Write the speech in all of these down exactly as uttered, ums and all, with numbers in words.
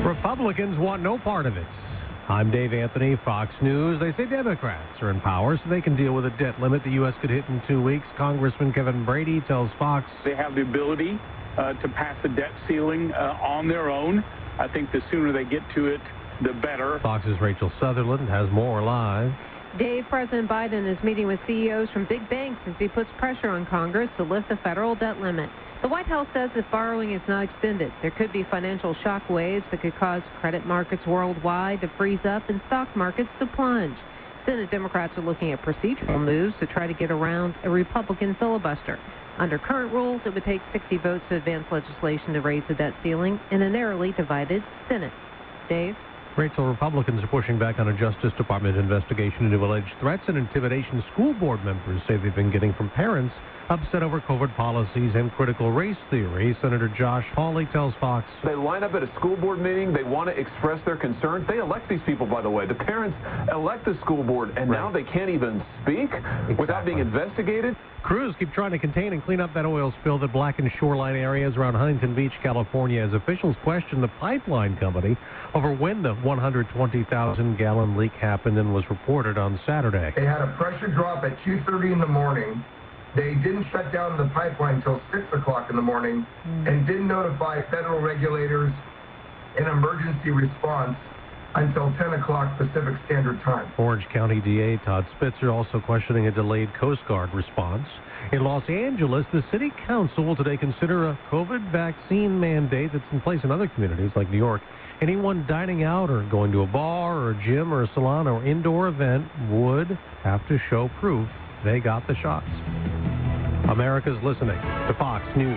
Republicans want no part of it. I'm Dave Anthony, Fox News. They say Democrats are in power so they can deal with a debt limit the U S could hit in two weeks. Congressman Kevin Brady tells Fox they have the ability uh, to pass the debt ceiling uh, on their own. I think the sooner they get to it, the better. Fox's Rachel Sutherland has more live. Dave, President Biden is meeting with C E Os from big banks as he puts pressure on Congress to lift the federal debt limit. The White House says if borrowing is not extended, there could be financial shock waves that could cause credit markets worldwide to freeze up and stock markets to plunge. Senate Democrats are looking at procedural moves to try to get around a Republican filibuster. Under current rules, it would take sixty votes to advance legislation to raise the debt ceiling in a narrowly divided Senate. Dave? Rachel, Republicans are pushing back on a Justice Department investigation into alleged threats and intimidation school board members say they've been getting from parents upset over COVID policies and critical race theory. Senator Josh Hawley tells Fox they line up at a school board meeting. They want to express their concerns. They elect these people, by the way. The parents elect the school board, and right. now they can't even speak exactly. without being investigated. Crews keep trying to contain and clean up that oil spill that blackened shoreline areas around Huntington Beach, California, as officials question the pipeline company over when the one hundred twenty thousand gallon leak happened and was reported on Saturday. They had a pressure drop at two thirty in the morning. They didn't shut down the pipeline until six o'clock in the morning mm. and didn't notify federal regulators in emergency response until ten o'clock Pacific Standard Time. Orange County D A Todd Spitzer also questioning a delayed Coast Guard response. In Los Angeles, the city council will today consider a COVID vaccine mandate that's in place in other communities like New York. Anyone dining out or going to a bar or a gym or a salon or indoor event would have to show proof they got the shots. America's listening to Fox News.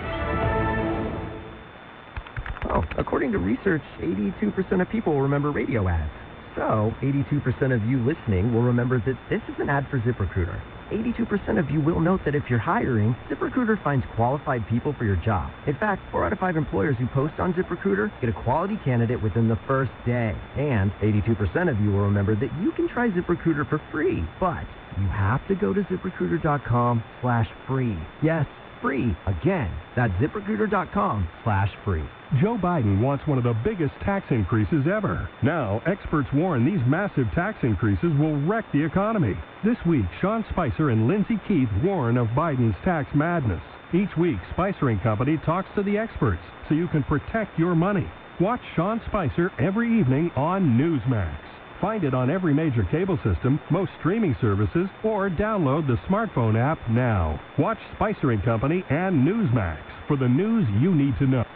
Well, according to research, eighty-two percent of people remember radio ads. So, eighty-two percent of you listening will remember that this is an ad for ZipRecruiter. eighty-two percent of you will note that if you're hiring, ZipRecruiter finds qualified people for your job. In fact, four out of five employers who post on ZipRecruiter get a quality candidate within the first day. And eighty-two percent of you will remember that you can try ZipRecruiter for free, but you have to go to ZipRecruiter.com slash free. Yes, free. Again, that's ZipRecruiter.com slash free. Joe Biden wants one of the biggest tax increases ever. Now, experts warn these massive tax increases will wreck the economy. This week, Sean Spicer and Lindsay Keith warn of Biden's tax madness. Each week, Spicer and Company talks to the experts so you can protect your money. Watch Sean Spicer every evening on Newsmax. Find it on every major cable system, most streaming services, or download the smartphone app now. Watch Spicer and Company and Newsmax for the news you need to know.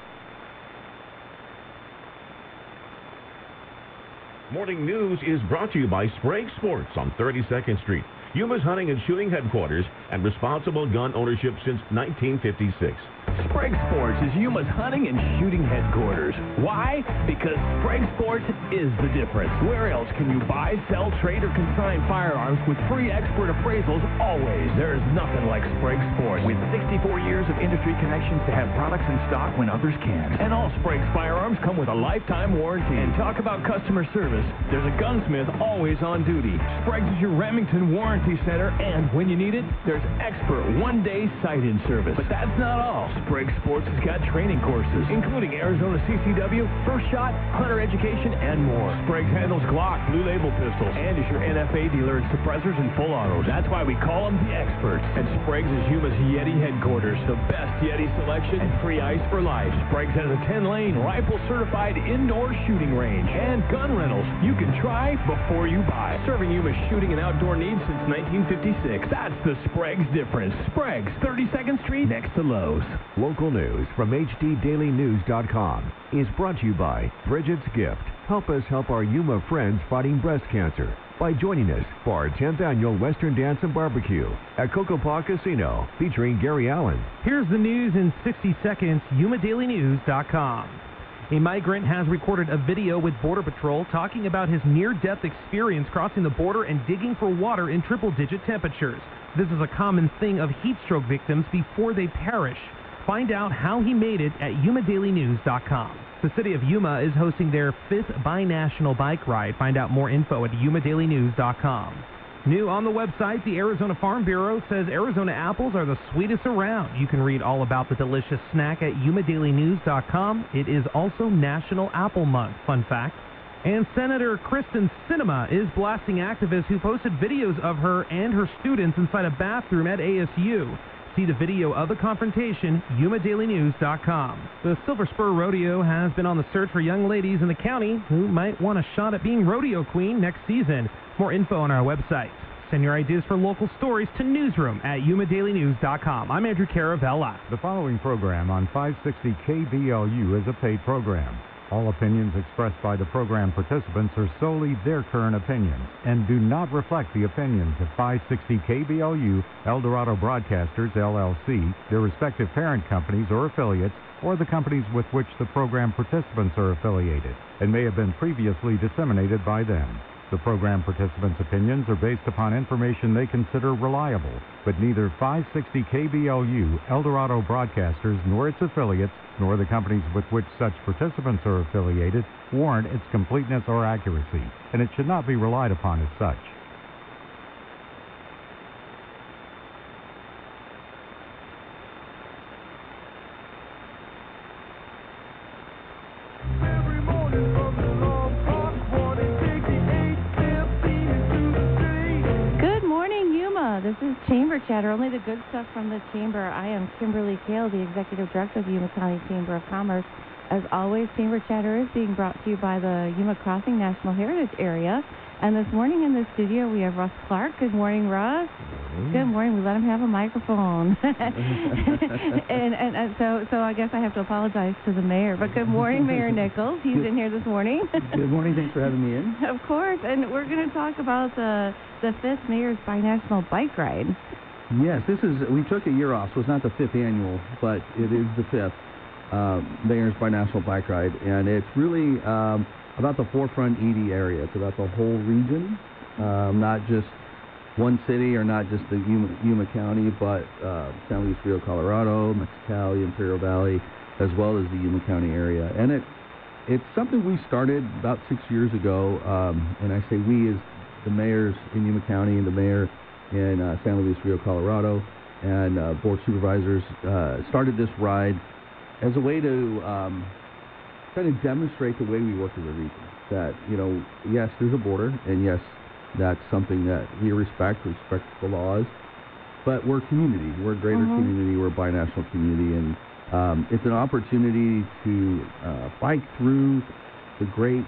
Morning News is brought to you by Sprague Sports on thirty-second Street, Yuma's hunting and shooting headquarters and responsible gun ownership since nineteen fifty-six. Sprague Sports is Yuma's hunting and shooting headquarters. Why? Because Sprague Sports is the difference. Where else can you buy, sell, trade, or consign firearms with free expert appraisals always? There is nothing like Sprague Sports. With sixty-four years of industry connections to have products in stock when others can't. And all Sprague firearms come with a lifetime warranty. And talk about customer service. There's a gunsmith always on duty. Sprague's is your Remington Warranty Center, and when you need it, there's expert one-day sight-in service. But that's not all. Sprague Sports has got training courses, including Arizona C C W, First Shot, Hunter Education, and more. Sprague handles Glock, Blue Label pistols, and is your N F A dealer in suppressors and full autos. That's why we call them the experts. And Sprague's is Yuma's Yeti headquarters, the best Yeti selection and free ice for life. Sprague's has a ten-lane, rifle-certified indoor shooting range and gun rentals. You can try before you buy. Serving Yuma's shooting and outdoor needs since nineteen fifty-six. That's the Sprague's difference. Sprague's, thirty-second Street, next to Lowe's. Local news from H D Daily News dot com is brought to you by Bridget's Gift. Help us help our Yuma friends fighting breast cancer by joining us for our tenth Annual Western Dance and Barbecue at Coco Paw Casino featuring Gary Allen. Here's the news in sixty seconds, Yuma Daily News dot com. A migrant has recorded a video with Border Patrol talking about his near-death experience crossing the border and digging for water in triple-digit temperatures. This is a common thing of heat stroke victims before they perish. Find out how he made it at Yuma Daily News dot com. The city of Yuma is hosting their fifth binational bike ride. Find out more info at Yuma Daily News dot com. New on the website, the Arizona Farm Bureau says Arizona apples are the sweetest around. You can read all about the delicious snack at Yuma Daily News dot com. It is also National Apple Month, fun fact. And Senator Kristen Sinema is blasting activists who posted videos of her and her students inside a bathroom at A S U. See the video of the confrontation, Yuma Daily News dot com. The Silver Spur Rodeo has been on the search for young ladies in the county who might want a shot at being rodeo queen next season. More info on our website. Send your ideas for local stories to newsroom at Yuma Daily News dot com. I'm Andrew Caravella. The following program on five sixty K B L U is a paid program. All opinions expressed by the program participants are solely their current opinions and do not reflect the opinions of five sixty K B L U, El Dorado Broadcasters, L L C, their respective parent companies or affiliates, or the companies with which the program participants are affiliated, and may have been previously disseminated by them. The program participants' opinions are based upon information they consider reliable, but neither five sixty K B L U, El Dorado Broadcasters, nor its affiliates, nor the companies with which such participants are affiliated, warrant its completeness or accuracy, and it should not be relied upon as such. This is Chamber Chatter, only the good stuff from the Chamber. I am Kimberly Kale, the Executive Director of the Yuma County Chamber of Commerce. As always, Chamber Chatter is being brought to you by the Yuma Crossing National Heritage Area. And this morning in the studio, we have Russ Clark. Good morning, Russ. Mm-hmm. Good morning. We let him have a microphone. and, and, and so so I guess I have to apologize to the mayor. But good morning, Mayor Nichols. He's in here this morning. Good morning. Thanks for having me in. Of course. And we're going to talk about the, the fifth Mayor's Binational Bike Ride. Yes, this is, we took a year off, so it's not the fifth annual, but it is the fifth uh, Mayor's Binational Bike Ride. And it's really Um, about the forefront E D area. It's about the whole region, um, not just one city or not just the Yuma, Yuma County, but uh, San Luis Rio, Colorado, Mexicali, Imperial Valley, as well as the Yuma County area. And it it's something we started about six years ago, um, and I say we as the mayors in Yuma County and the mayor in uh, San Luis Rio, Colorado, and uh, board supervisors uh, started this ride as a way to um, kind of demonstrate the way we work as a region. That, you know, yes, there's a border, and yes, that's something that we respect, we respect the laws, but we're a community. We're a greater mm-hmm. community. We're a binational community, and um, it's an opportunity to uh, bike through the great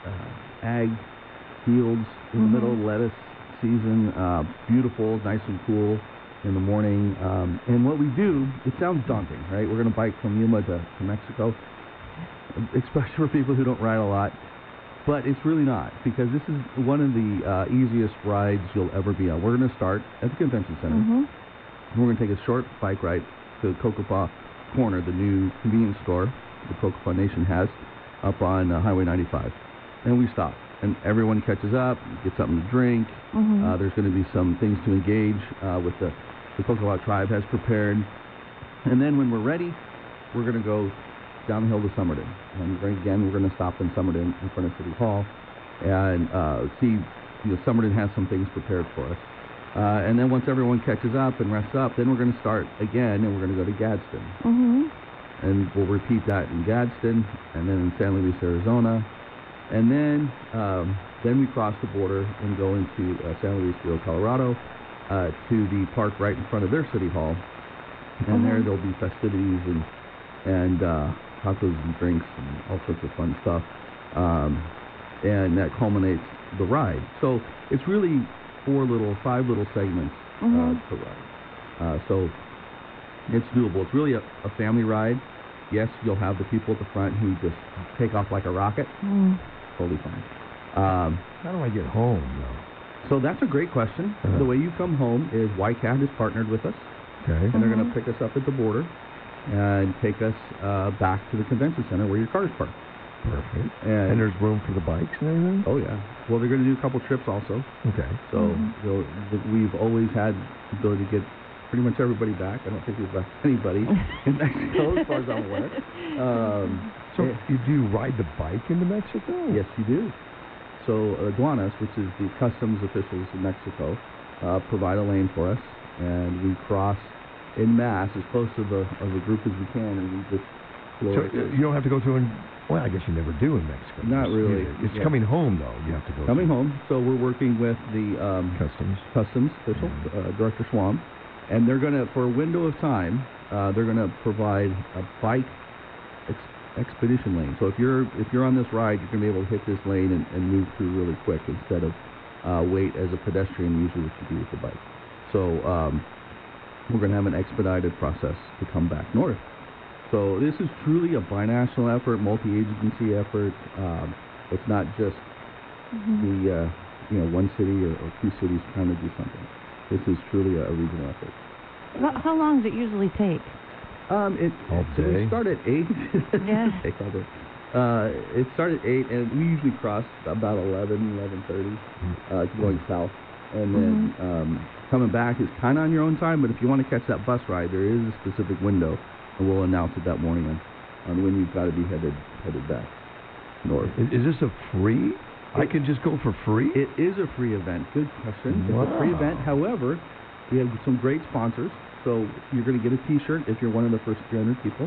uh, ag fields in mm-hmm. the middle of lettuce season, uh, beautiful, nice and cool in the morning. Um, and what we do, it sounds daunting, right? We're going to bike from Yuma to, to Mexico, especially for people who don't ride a lot. But it's really not, because this is one of the uh, easiest rides you'll ever be on. We're going to start at the convention center. Mm-hmm. And we're going to take a short bike ride to Cocopah Corner, the new convenience store the Cocopah Nation has up on uh, Highway ninety-five. And we stop. And everyone catches up, gets something to drink. Mm-hmm. Uh, there's going to be some things to engage uh, with the, the Cocopah tribe has prepared. And then when we're ready, we're going to go down the hill to Somerton. And again, we're going to stop in Somerton in front of City Hall and uh, see, you know, Somerton has some things prepared for us. Uh, and then once everyone catches up and rests up, then we're going to start again, and we're going to go to Gadsden. Mm-hmm. And we'll repeat that in Gadsden, and then in San Luis, Arizona. And then um, then we cross the border and go into uh, San Luis Rio, Colorado, uh, to the park right in front of their City Hall. And mm-hmm. there there'll be festivities and, and uh, tacos and drinks and all sorts of fun stuff, um, and that culminates the ride. So it's really four little, five little segments mm-hmm. uh, to ride. Uh, so it's doable. It's really a, a family ride. Yes, you'll have the people at the front who just take off like a rocket. Mm. Totally fine. Um, How do I get home, though? So that's a great question. Uh-huh. The way you come home is Y CAT has partnered with us, okay. and they're going Mm-hmm. to pick us up at the border and take us uh, back to the convention center where your car's parked. Perfect. And, and there's room for the bikes and everything? Oh, yeah. Well, they're going to do a couple trips also. Okay. So Mm-hmm. they'll- th- we've always had the ability to get pretty much everybody back. I don't think we've left anybody in Mexico, as far as I'm aware. Um, So eh, you do ride the bike into Mexico? yes, you do. so aduanas, which is the customs officials in Mexico, uh, provide a lane for us, and we cross en masse as close to the of a group as we can, and we just floor So it. uh, you don't have to go through and, well, I guess you never do in Mexico. Not It's- really. you- It's yeah. coming home, though. You have to go Coming through. home, so we're working with the um, Customs. customs official, uh, Director Schwam, and they're going to, for a window of time, uh, they're going to provide a bike ex- expedition lane. So if you're if you're on this ride, you're going to be able to hit this lane and, and move through really quick instead of uh, wait as a pedestrian, usually what you do with the bike. So um, we're going to have an expedited process to come back north. So this is truly a binational effort, multi-agency effort. Um, it's not just Mm-hmm. the uh, you know one city or, or two cities trying to do something. This is truly a, a regional effort. How, how long does it usually take? Um, it All so we day. start at eight. Yeah. Take all day. Uh, it started at eight, and we usually cross about eleven, eleven thirty, uh, going south, and then um, coming back is kind of on your own time. But if you want to catch that bus ride, there is a specific window, and we'll announce it that morning on, on when you've got to be headed headed back north. Is, is this a free? I can just go for free? It is a free event. Good question. It's a free Wow. event. However, we have some great sponsors. So you're going to get a T-shirt if you're one of the first three hundred people.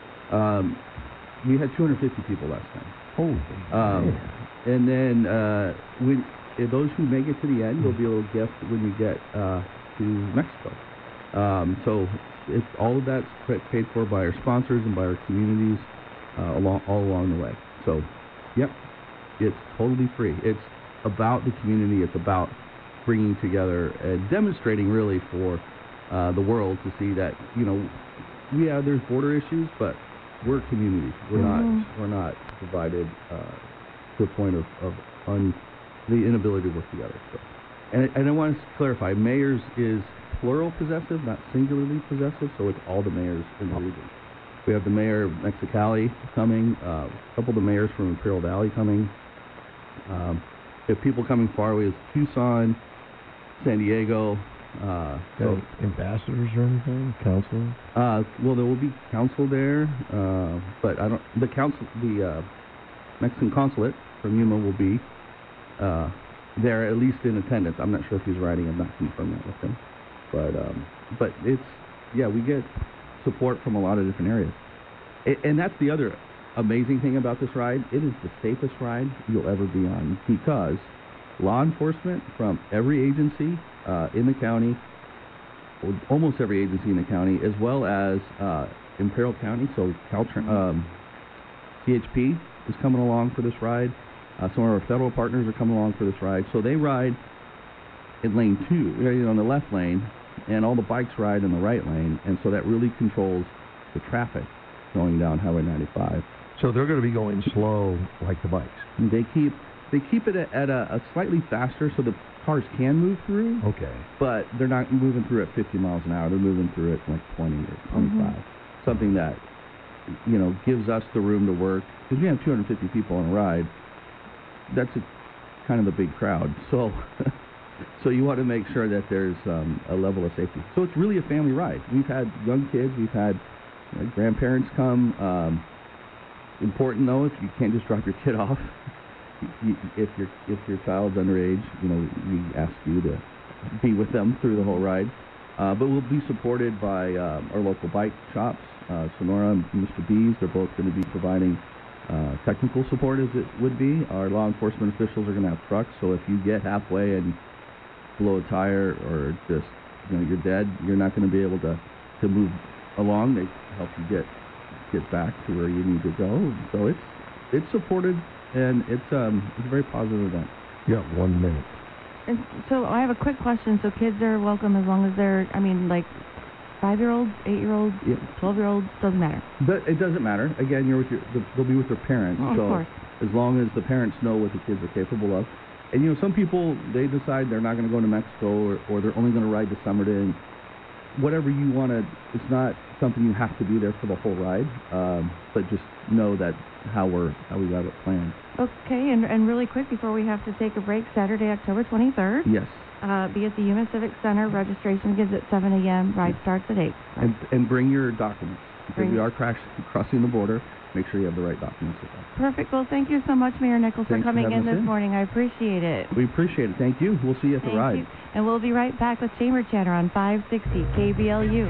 Um, we had two hundred fifty people last time. Holy Um, and then uh, when if those who make it to the end, you'll be able to gift when you get uh, to Mexico. Um, so it's, all of that's pa- paid for by our sponsors and by our communities uh, along all along the way. So, yep, it's totally free. It's about the community. It's about bringing together and demonstrating really for uh, the world to see that, you know, yeah, there's border issues, but we're communities. We're Mhm. not we're not divided uh, to the point of, of un, the inability to work together. So, and, and I want to clarify, mayors is plural possessive, not singularly possessive, so it's all the mayors in the region. We have the mayor of Mexicali coming, uh, a couple of the mayors from Imperial Valley coming. Um, we have people coming far away as Tucson, San Diego. Uh, so, Got ambassadors or anything? Council? uh, well, there will be council there, uh, but I don't. The council, the uh, Mexican consulate from Yuma will be uh, there, at least in attendance. I'm not sure if he's riding. I'm not confirmed that with him, but um, but it's yeah, we get support from a lot of different areas, a- and that's the other amazing thing about this ride. It is the safest ride you'll ever be on because law enforcement from every agency uh, in the county, or almost every agency in the county, as well as uh, Imperial County, so Caltran, um, C H P is coming along for this ride. Uh, some of our federal partners are coming along for this ride. So they ride in lane two, right on the left lane, and all the bikes ride in the right lane, and so that really controls the traffic going down Highway ninety-five. So they're going to be going slow like the bikes. And they keep they keep it at a, a slightly faster so the cars can move through. Okay. But they're not moving through at fifty miles an hour. They're moving through at like twenty or twenty-five. Mm-hmm. Something that, you know, gives us the room to work. Because we have two hundred fifty people on a ride. That's a, kind of the big crowd. So so you want to make sure that there's um, a level of safety. So it's really a family ride. We've had young kids. We've had you know, grandparents come. Um, important, though, if you can't just drop your kid off. You, if your if your child's underage, you know, we ask you to be with them through the whole ride. Uh, but we'll be supported by um, our local bike shops, uh, Sonora and Mister B's. They're both going to be providing uh, technical support, as it would be. Our law enforcement officials are going to have trucks, so if you get halfway and blow a tire or just, you know, you're dead, you're not going to be able to, to move along. They help you get get back to where you need to go. So it's it's supported. And it's um it's a very positive event. You got one minute. And so I have a quick question. So kids are welcome as long as they're, I mean, like five-year-olds, eight-year-olds, Yep. twelve-year-olds, doesn't matter. But it doesn't matter. Again, you're with your they'll be with their parents. Oh, of so course. as long as the parents know what the kids are capable of. And you know, some people they decide they're not going to go to Mexico or, or they're only going to ride the summer day. And whatever you want to, it's not something you have to be there for the whole ride. Um, but just know that how we're how we got it planned. Okay, and, and really quick before we have to take a break, Saturday, October twenty-third. Yes. Uh, be at the Yuma Civic Center. Registration begins at seven a.m. Ride starts at eight. And and bring your documents because Bring- we are crash, crossing the border. make sure you have the right documents with that. Perfect. Well, thank you so much, Mayor Nichols, Thanks for coming for in having us this in. morning. I appreciate it. We appreciate it. Thank you. We'll see you at the Thank ride. you. And we'll be right back with Chamber Chatter on five sixty K B L U.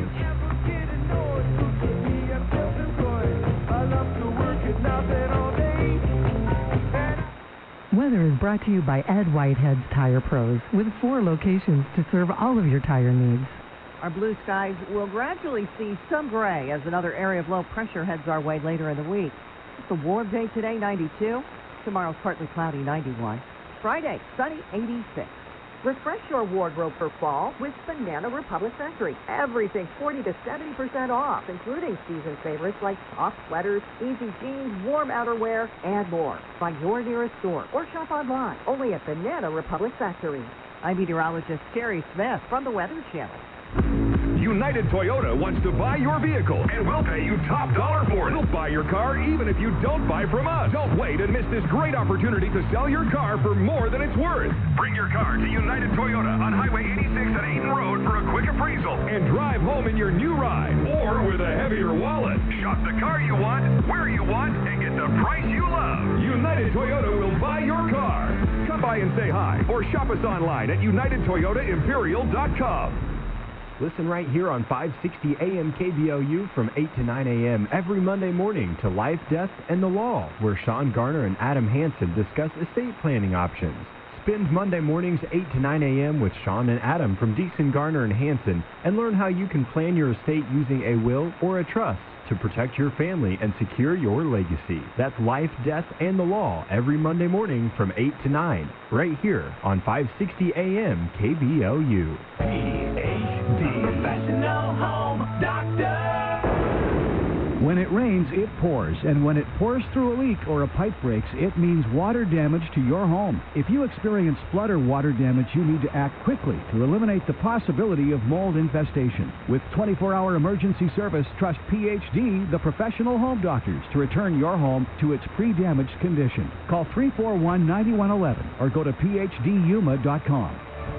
Weather is brought to you by Ed Whitehead's Tire Pros, with four locations to serve all of your tire needs. Our blue skies will gradually see some gray as another area of low pressure heads our way later in the week. It's a warm day today, ninety-two. Tomorrow's partly cloudy, ninety-one. Friday, sunny, eighty-six. Refresh your wardrobe for fall with Banana Republic Factory. Everything forty to seventy percent off, including season favorites like soft sweaters, easy jeans, warm outerwear, and more. Find your nearest store or shop online, only at Banana Republic Factory. I'm meteorologist Terry Smith from the Weather Channel. United Toyota wants to buy your vehicle, and we'll pay you top dollar for it. We'll buy your car even if you don't buy from us. Don't wait and miss this great opportunity to sell your car for more than it's worth. Bring your car to United Toyota on Highway eighty-six at Ayton Road for a quick appraisal and drive home in your new ride or with a heavier wallet. Shop the car you want, where you want, and get the price you love. United Toyota will buy your car. Come by and say hi or shop us online at United Toyota Imperial dot com. Listen right here on five sixty A M K B L U from eight to nine A M every Monday morning to Life, Death, and the Law, where Sean Garner and Adam Hansen discuss estate planning options. Spend Monday mornings eight to nine A M with Sean and Adam from Deason, Garner, and Hansen and learn how you can plan your estate using a will or a trust to protect your family and secure your legacy. That's Life, Death, and the Law every Monday morning from eight to nine, right here on five sixty A M K B L U. P H D Professional Home Doctor. When it rains, it pours, and when it pours through a leak or a pipe breaks, it means water damage to your home. If you experience flood or water damage, you need to act quickly to eliminate the possibility of mold infestation. With twenty-four hour emergency service, trust P H D, the professional home doctors, to return your home to its pre-damaged condition. Call three four one, nine one one one or go to P H D Yuma dot com.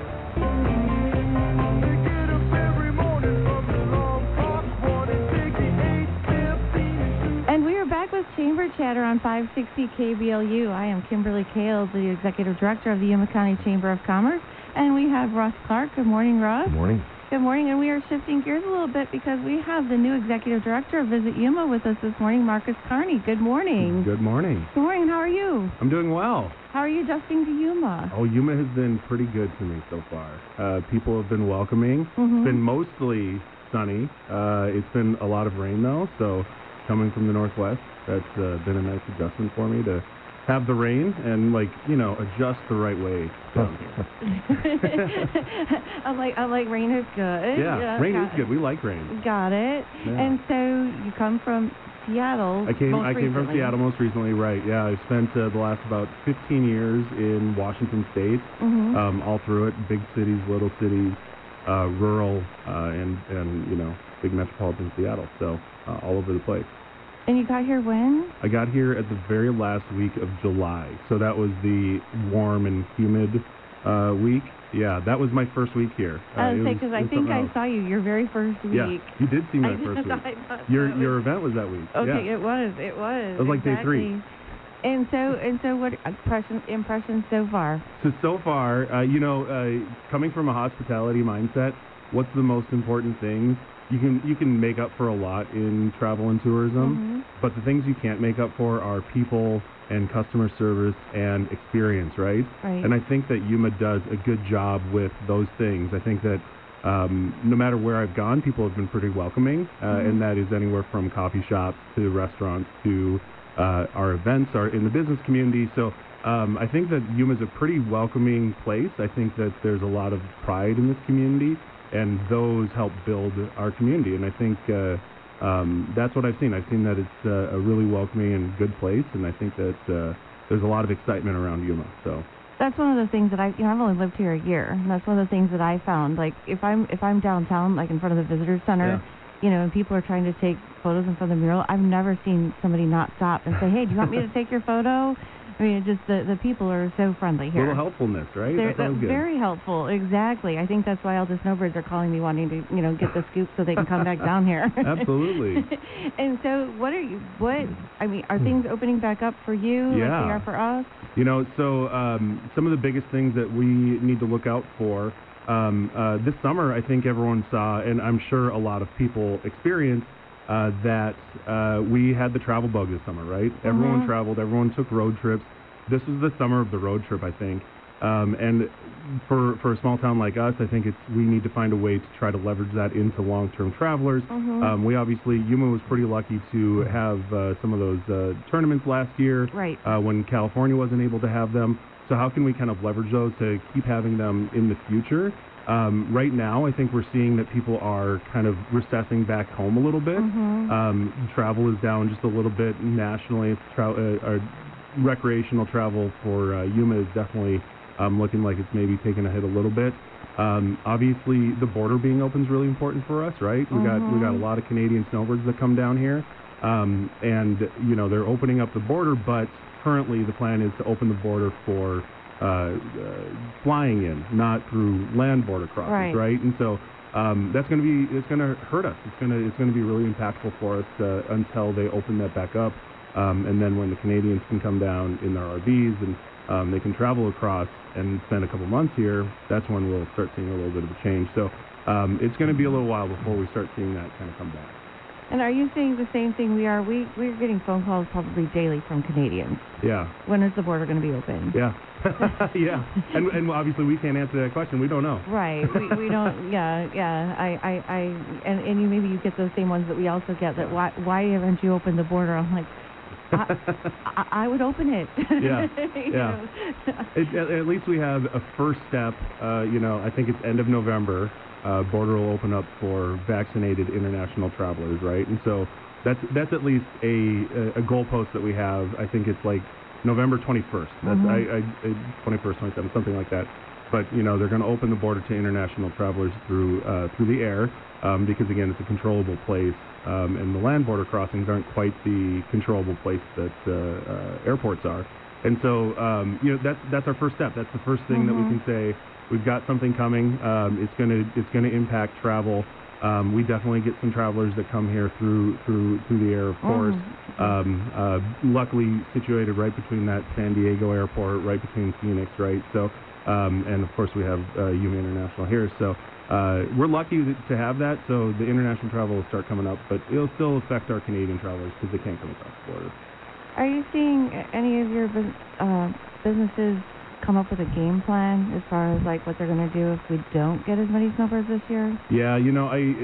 With Chamber Chatter on five sixty K B L U. I am Kimberly Kales, the Executive Director of the Yuma County Chamber of Commerce, and we have Russ Clark. Good morning, Russ. Good morning. Good morning, and we are shifting gears a little bit because we have the new Executive Director of Visit Yuma with us this morning, Marcus Carney. Good morning. Good morning. Good morning. How are you? I'm doing well. How are you adjusting to Yuma? Oh, Yuma has been pretty good to me so far. Uh, people have been welcoming. Mm-hmm. It's been mostly sunny. Uh, it's been a lot of rain, though, so coming from the northwest, that's uh, been a nice adjustment for me to have the rain and, like, you know, adjust the right way down here. I like I like rain is good. Yeah, yeah rain is it. good. We like rain. Got it. Yeah. And so you come from Seattle. I came most I came from recently. Seattle most recently, right. Yeah, I spent uh, the last about fifteen years in Washington State, mm-hmm. um, all through it, big cities, little cities, uh, rural, uh, and, and, you know, big metropolitan Seattle, so uh, all over the place. And you got here when? I got here at the very last week of July, so that was the warm and humid uh, week. Yeah, that was my first week here. Uh, I was it because was- I it was think something I else. saw you your very first week. Yeah, you did see my I first did. week. I thought Your that your was- event was that week. Okay, Yeah. it was. It was. It was like day three. exactly. And so and so, what impression impressions so far? So so far, uh, you know, uh, coming from a hospitality mindset, what's the most important things? You can you can make up for a lot in travel and tourism, Mhm. but the things you can't make up for are people and customer service and experience, right? Right. And I think that Yuma does a good job with those things. I think that um, no matter where I've gone, people have been pretty welcoming, uh, Mhm. and that is anywhere from coffee shops to restaurants to uh, our events, our in the business community. So um, I think that Yuma is a pretty welcoming place. I think that there's a lot of pride in this community, and those help build our community. And I think uh, um, that's what I've seen. I've seen that it's uh, a really welcoming and good place, and I think that uh, there's a lot of excitement around Yuma. So. That's one of the things that I, you know, I've only lived here a year, and that's one of the things that I found. Like, if I'm if I'm downtown, like in front of the visitor center, Yeah. you know, and people are trying to take photos in front of the mural, I've never seen somebody not stop and say, "Hey, do you want me to take your photo?" I mean, it just the the people are so friendly here. A little helpfulness, right? They're, That's they're always good. very helpful, exactly. I think that's why all the snowbirds are calling me, wanting to, you know, get the scoop so they can come back down here. Absolutely. And so, what are you? What I mean, are things opening back up for you like Yeah. they are for us? You know, so um, some of the biggest things that we need to look out for um, uh, this summer, I think everyone saw, and I'm sure a lot of people experienced, uh, that uh, we had the travel bug this summer, right? Mm-hmm. Everyone traveled, everyone took road trips. This was the summer of the road trip, I think. Um, and for for a small town like us, I think it's we need to find a way to try to leverage that into long-term travelers. Mhm. Um, we obviously, Yuma was pretty lucky to have uh, some of those uh, tournaments last year, Right. uh, when California wasn't able to have them. So how can we kind of leverage those to keep having them in the future? Um, right now, I think we're seeing that people are kind of recessing back home a little bit. Mhm. Um, travel is down just a little bit nationally. Tra- uh, uh, recreational travel for uh, Yuma is definitely um, looking like it's maybe taking a hit a little bit. Um, obviously, the border being open is really important for us, right? We got we got a lot of Canadian snowbirds that come down here, um, and you know they're opening up the border. But currently, the plan is to open the border for uh, uh, flying in, not through land border crossings, Right. right? And so um, that's going to be it's going to hurt us. It's going to it's going to be really impactful for us uh, until they open that back up. Um, and then when the Canadians can come down in their R Vs and um, they can travel across and spend a couple months here, that's when we'll start seeing a little bit of a change. So um, it's going to be a little while before we start seeing that kind of come back. And are you seeing the same thing we are? We we're getting phone calls probably daily from Canadians. Yeah. When is the border going to be open? Yeah. yeah. And, and obviously we can't answer that question. We don't know. Right. We, we don't. Yeah. Yeah. I. I. I and, and you maybe you get those same ones that we also get. That why why haven't you opened the border? I'm like. I, I, I would open it. Yeah, You yeah. know? It, at, at least we have a first step. Uh, you know, I think it's end of November. Uh, border will open up for vaccinated international travelers, right? And so that's that's at least a a, a goalpost that we have. I think it's like November twenty-first. That's Mhm. I, I twenty-first, twenty-seventh, something like that. But you know, they're going to open the border to international travelers through uh, through the air um, because again, it's a controllable place. Um, and the land border crossings aren't quite the controllable place that uh, uh, airports are. And so, um, you know, that's that's our first step. That's the first thing Mhm. that we can say. We've got something coming. Um, it's gonna it's gonna impact travel. Um, we definitely get some travelers that come here through through through the air, of course. Mhm. Um, uh, luckily situated right between that San Diego airport, right between Phoenix, right. So, um, and of course we have uh, Yuma International here. So. Uh, we're lucky to have that, so the international travel will start coming up, but it'll still affect our Canadian travelers because they can't come across the border. Are you seeing any of your bus- uh, businesses come up with a game plan as far as like what they're going to do if we don't get as many snowbirds this year? Yeah, you know, I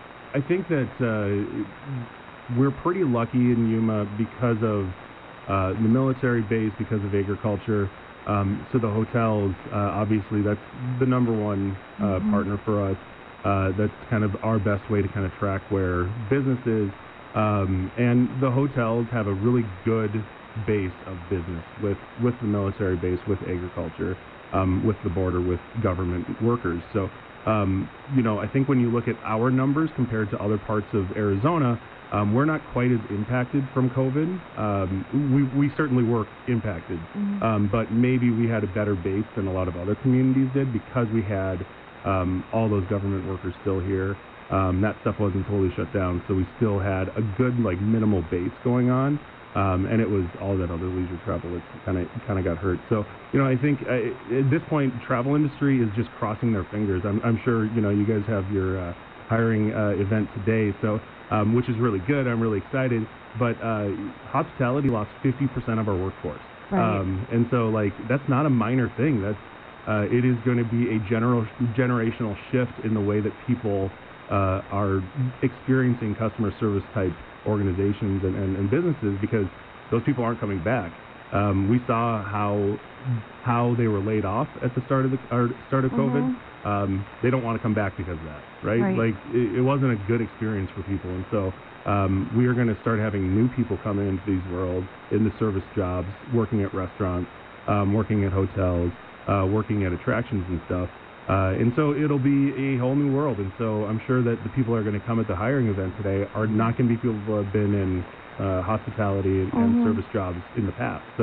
I think that uh, we're pretty lucky in Yuma because of uh, the military base, because of agriculture. Um, so the hotels, uh, obviously, that's the number one uh, Mhm. partner for us. Uh, that's kind of our best way to kind of track where business is. Um, and the hotels have a really good base of business with, with the military base, with agriculture, um, with the border, with government workers. So, um, you know, I think when you look at our numbers compared to other parts of Arizona, Um, we're not quite as impacted from COVID. Um, we, we certainly were impacted, Mhm. um, but maybe we had a better base than a lot of other communities did because we had um, all those government workers still here. Um, that stuff wasn't totally shut down, so we still had a good, like, minimal base going on, um, and it was all that other leisure travel that kind of kind of got hurt. So, you know, I think uh, at this point, travel industry is just crossing their fingers. I'm, I'm sure, you know, you guys have your uh, hiring uh, event today, so. Um, which is really good. I'm really excited. But uh, hospitality lost fifty percent of our workforce. Right. Um, and so, like, that's not a minor thing. That's uh, it is going to be a general generational shift in the way that people uh, are experiencing customer service type organizations and, and, and businesses because those people aren't coming back. Um, we saw how how they were laid off at the start of the or start of COVID. Mhm. Um, they don't want to come back because of that, right? Right. Like it, it wasn't a good experience for people, and so um, we are going to start having new people coming into these worlds in the service jobs, working at restaurants, um, working at hotels, uh, working at attractions and stuff. Uh, and so it'll be a whole new world. And so I'm sure that the people that are going to come at the hiring event today are not going to be people who have been in uh, hospitality and, and Mhm. service jobs in the past. So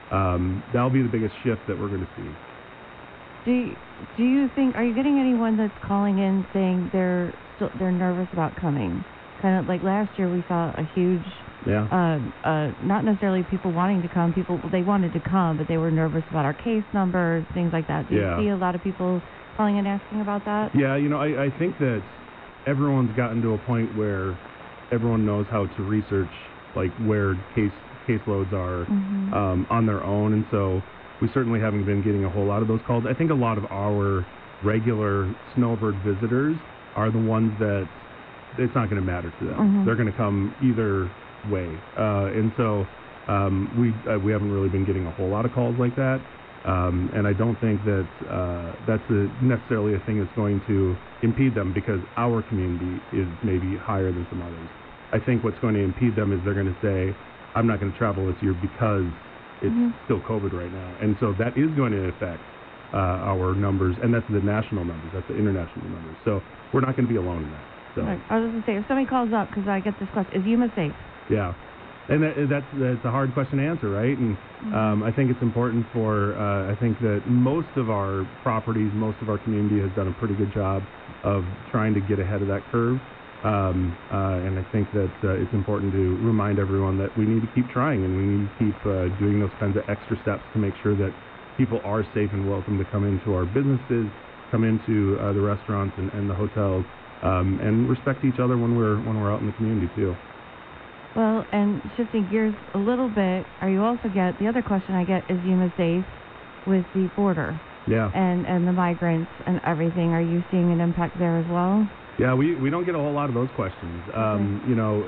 um, that'll be the biggest shift that we're going to see. Do you, do you think, are you getting anyone that's calling in saying they're still, they're nervous about coming? Kind of like last year we saw a huge, yeah. uh, uh, not necessarily people wanting to come, people, they wanted to come, but they were nervous about our case numbers, things like that. Do yeah. you see a lot of people calling and asking about that? Yeah, you know, I, I think that everyone's gotten to a point where everyone knows how to research, like, where case caseloads are mm-hmm. um, on their own, and so we certainly haven't been getting a whole lot of those calls. I think a lot of our regular snowbird visitors are the ones that it's not going to matter to them. Mm-hmm. They're going to come either way, uh, and so um, we uh, we haven't really been getting a whole lot of calls like that, um, and I don't think that uh, that's a, necessarily a thing that's going to impede them because our community is maybe higher than some others. I think what's going to impede them is they're going to say, I'm not going to travel this year because it's mm-hmm. still COVID right now. And so that is going to affect uh, our numbers, and that's the national numbers, that's the international numbers. So we're not going to be alone in that. So. Right. I was going to say, if somebody calls up, because I get this question, is Yuma safe? Yeah. And that, that's, that's a hard question to answer, right? And mm-hmm. um, I think it's important for, uh, I think that most of our properties, most of our community has done a pretty good job of trying to get ahead of that curve. Um, uh, and I think that uh, it's important to remind everyone that we need to keep trying and we need to keep uh, doing those kinds of extra steps to make sure that people are safe and welcome to come into our businesses, come into uh, the restaurants and, and the hotels, um, and respect each other when we're when we're out in the community too. Well, and shifting gears a little bit, are you also get the other question I get is Yuma safe with the border? Yeah. And and the migrants and everything. Are you seeing an impact there as well? Yeah, we, we don't get a whole lot of those questions. Um, okay. You know,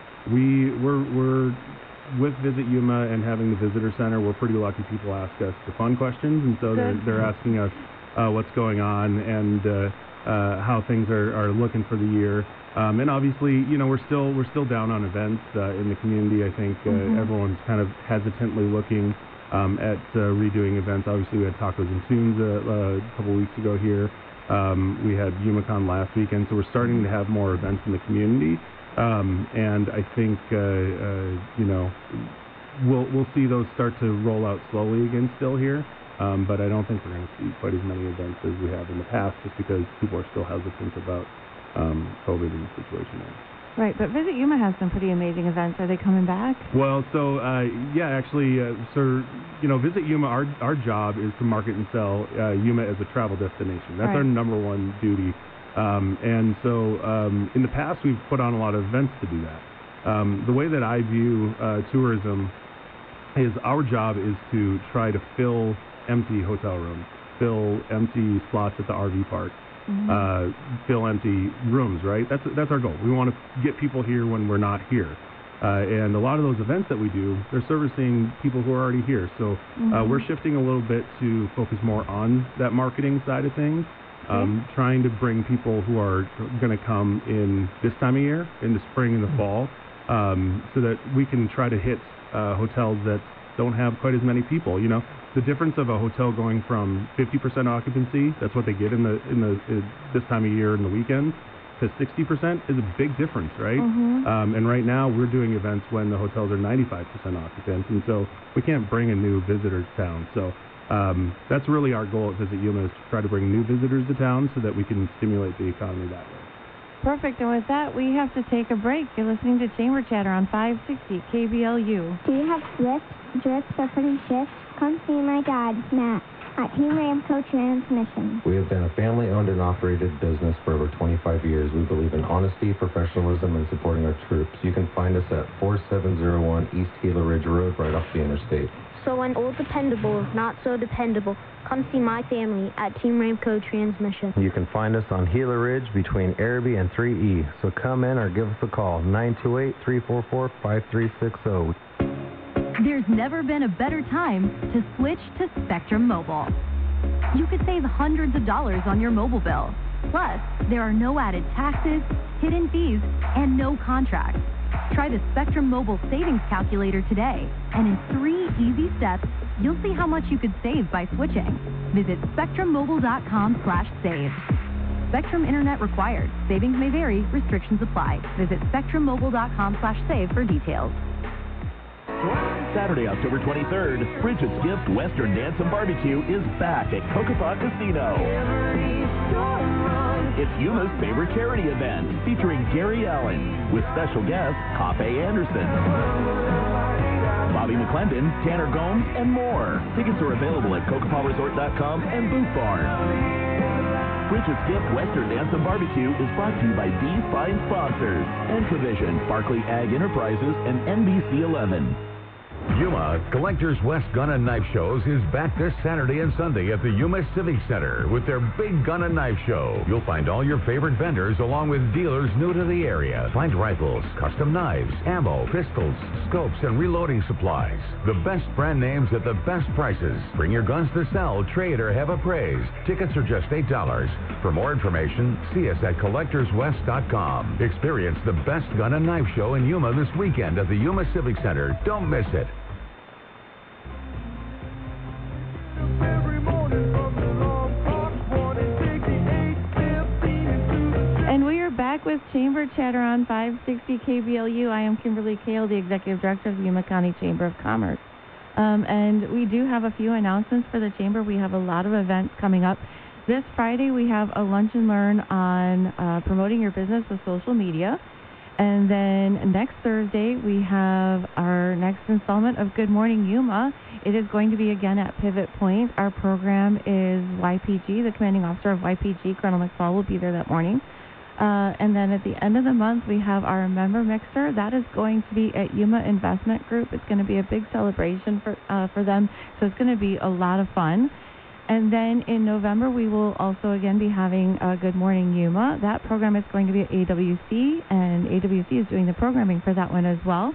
we we're we're with Visit Yuma and having the visitor center. We're pretty lucky. People ask us the fun questions, and so they're they're asking us uh, what's going on and uh, uh, how things are, are looking for the year. Um, and obviously, you know, we're still we're still down on events uh, in the community. I think uh, mm-hmm. everyone's kind of hesitantly looking um, at uh, redoing events. Obviously, we had Tacos and Tunes uh, a couple weeks ago here. Um, we had YumaCon last weekend, so we're starting to have more events in the community, um, and I think uh, uh, you know we'll we'll see those start to roll out slowly again still here, um, but I don't think we're going to see quite as many events as we have in the past, just because people are still hesitant about um, COVID and the situation there. Right, but Visit Yuma has some pretty amazing events. Are they coming back? Well, so, uh, yeah, actually, uh, so, you know, Visit Yuma, our our job is to market and sell uh, Yuma as a travel destination. That's right. our number one duty. Um, and so um, in the past, we've put on a lot of events to do that. Um, the way that I view uh, tourism is our job is to try to fill empty hotel rooms, fill empty slots at the R V park. Mm-hmm. Uh, fill empty rooms, right? That's that's our goal. We want to get people here when we're not here. Uh, and a lot of those events that we do, they're servicing people who are already here. So mm-hmm. uh, we're shifting a little bit to focus more on that marketing side of things, um, okay. trying to bring people who are going to come in this time of year, in the spring and the fall, um, so that we can try to hit uh, hotels that don't have quite as many people. You know, the difference of a hotel going from fifty percent occupancy, that's what they get in the in the in this time of year in the weekends, to sixty percent is a big difference, right? Mm-hmm. Um, and right now we're doing events when the hotels are ninety-five percent occupant, and so we can't bring a new visitor to town. So um, that's really our goal at Visit Yuma, is to try to bring new visitors to town so that we can stimulate the economy that way. Perfect. And with that, we have to take a break. You're listening to Chamber Chatter on five sixty K B L U. Do you have slips, drips, or pretty shifts? Come see my dad, Matt, at Team Ramco Transmission. We have been a family-owned and operated business for over twenty-five years. We believe in honesty, professionalism, and supporting our troops. You can find us at forty-seven oh one East Gila Ridge Road, right off the interstate. So when old dependable is not so dependable, come see my family at Team Ramco Transmission. You can find us on Gila Ridge between Araby and three E. So come in or give us a call, nine two eight, three four four, five three six zero. There's never been a better time to switch to Spectrum Mobile. You could save hundreds of dollars on your mobile bill. Plus, there are no added taxes, hidden fees, and no contracts. Try the Spectrum Mobile Savings Calculator today, and in three easy steps, you'll see how much you could save by switching. Visit spectrum mobile dot com slash save. Spectrum Internet required. Savings may vary. Restrictions apply. Visit spectrum mobile dot com slash save for details. Saturday, October twenty-third, Bridget's Gift Western Dance and Barbecue is back at Kokopah Casino. It's Yuma's favorite charity event, featuring Gary Allen, with special guests Coppe Anderson, Bobby McClendon, Tanner Gomes, and more. Tickets are available at Kokopah Resort dot com and Boot Barn. Bridget's Gift Western Dance and Barbecue is brought to you by these fine sponsors: Entravision, Barclay Ag Enterprises, and N B C eleven. Yuma Collectors West Gun and Knife Shows is back this Saturday and Sunday at the Yuma Civic Center with their Big Gun and Knife Show. You'll find all your favorite vendors along with dealers new to the area. Find rifles, custom knives, ammo, pistols, scopes, and reloading supplies. The best brand names at the best prices. Bring your guns to sell, trade, or have appraised. Tickets are just eight dollars. For more information, see us at collectors west dot com. Experience the best gun and knife show in Yuma this weekend at the Yuma Civic Center. Don't miss it. And we are back with Chamber Chatter on five sixty K B L U. I am Kimberly Kale, the Executive Director of the Yuma County Chamber of Commerce. Um, and we do have a few announcements for the Chamber. We have a lot of events coming up. This Friday, we have a lunch and learn on uh, promoting your business with social media. And then next Thursday, we have our next installment of Good Morning Yuma. It is going to be again at Pivot Point. Our program is Y P G. The commanding officer of Y P G, Colonel McFall, will be there that morning. Uh, and then at the end of the month, we have our member mixer. That is going to be at Yuma Investment Group. It's going to be a big celebration for uh, for them, so it's going to be a lot of fun. And then in November, we will also again be having uh, Good Morning Yuma. That program is going to be at A W C, and A W C is doing the programming for that one as well.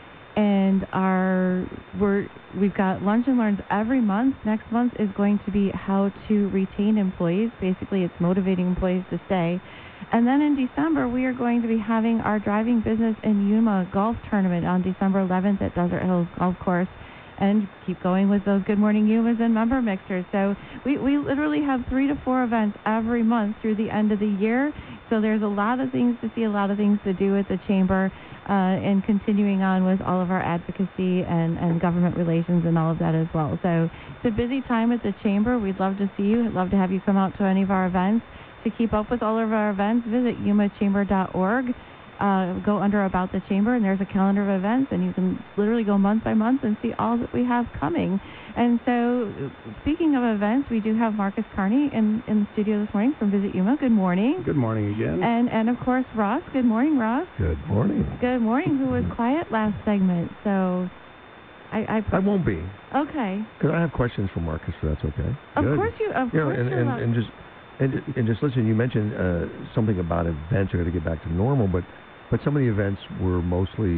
And our we're we've got lunch and learns every month. Next month is going to be how to retain employees. Basically, it's motivating employees to stay. And then in December, we are going to be having our Driving Business in Yuma golf tournament on December eleventh at Desert Hills Golf Course. And keep going with those Good Morning Yumas and member mixers. So we, we literally have three to four events every month through the end of the year. So there's a lot of things to see, a lot of things to do with the Chamber, uh, and continuing on with all of our advocacy and, and government relations and all of that as well. So it's a busy time at the Chamber. We'd love to see you. We'd love to have you come out to any of our events. To keep up with all of our events, visit yuma chamber dot org. Uh, go under About the Chamber, and there's a calendar of events, and you can literally go month by month and see all that we have coming. And so, speaking of events, we do have Marcus Carney in, in the studio this morning from Visit Yuma. Good morning. Good morning again. And, and of course, Ross. Good morning, Ross. Good morning. Good morning, who was quiet last segment. So, I... I, I won't be. Okay. Because I have questions for Marcus, so that's okay. Of Good. course you... Of you course know, and, you're and, allowed. and just... And, and just listen, you mentioned uh, something about events are going to get back to normal, but but some of the events were mostly,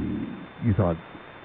you thought,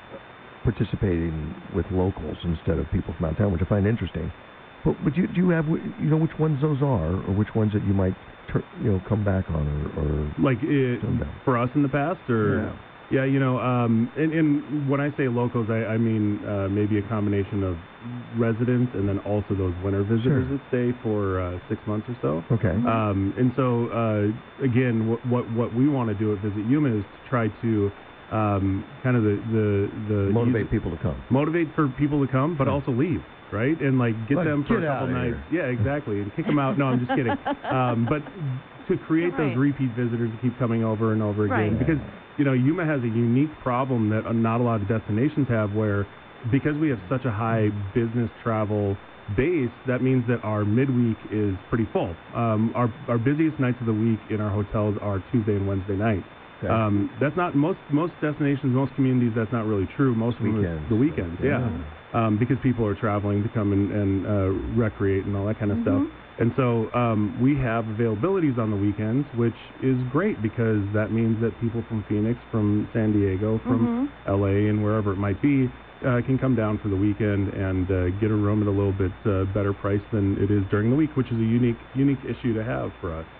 participating with locals instead of people from out of town, which I find interesting. But but do you, do you have, you know, which ones those are, or which ones that you might, tur- you know, come back on, or, or like it, for us in the past, or yeah. Yeah, you know, um, and, and when I say locals, I, I mean uh, maybe a combination of residents and then also those winter visitors Sure. that stay for uh, six months or so. Okay. Um, and so, uh, again, what, what what we want to do at Visit Yuma is to try to um, kind of the, the, the... motivate people to come. Motivate for people to come, but Yeah. also leave, right? And, like, get Like, them for get a couple outta nights. here. Yeah, exactly. And kick them out. No, I'm just kidding. Um, but to create Right. those repeat visitors to keep coming over and over again. Right. Because, you know, Yuma has a unique problem that uh, not a lot of destinations have, where because we have such a high business travel base, that means that our midweek is pretty full. Um, our, our busiest nights of the week in our hotels are Tuesday and Wednesday night. Okay. Um, that's not most most destinations, most communities. That's not really true. Most of them Weekends. is the weekends, yeah, um, because people are traveling to come and, and uh, recreate and all that kind of Mhm. stuff. And so um, we have availabilities on the weekends, which is great because that means that people from Phoenix, from San Diego, from Mhm. L A, and wherever it might be, uh, can come down for the weekend and uh, get a room at a little bit uh, better price than it is during the week, which is a unique unique issue to have for us.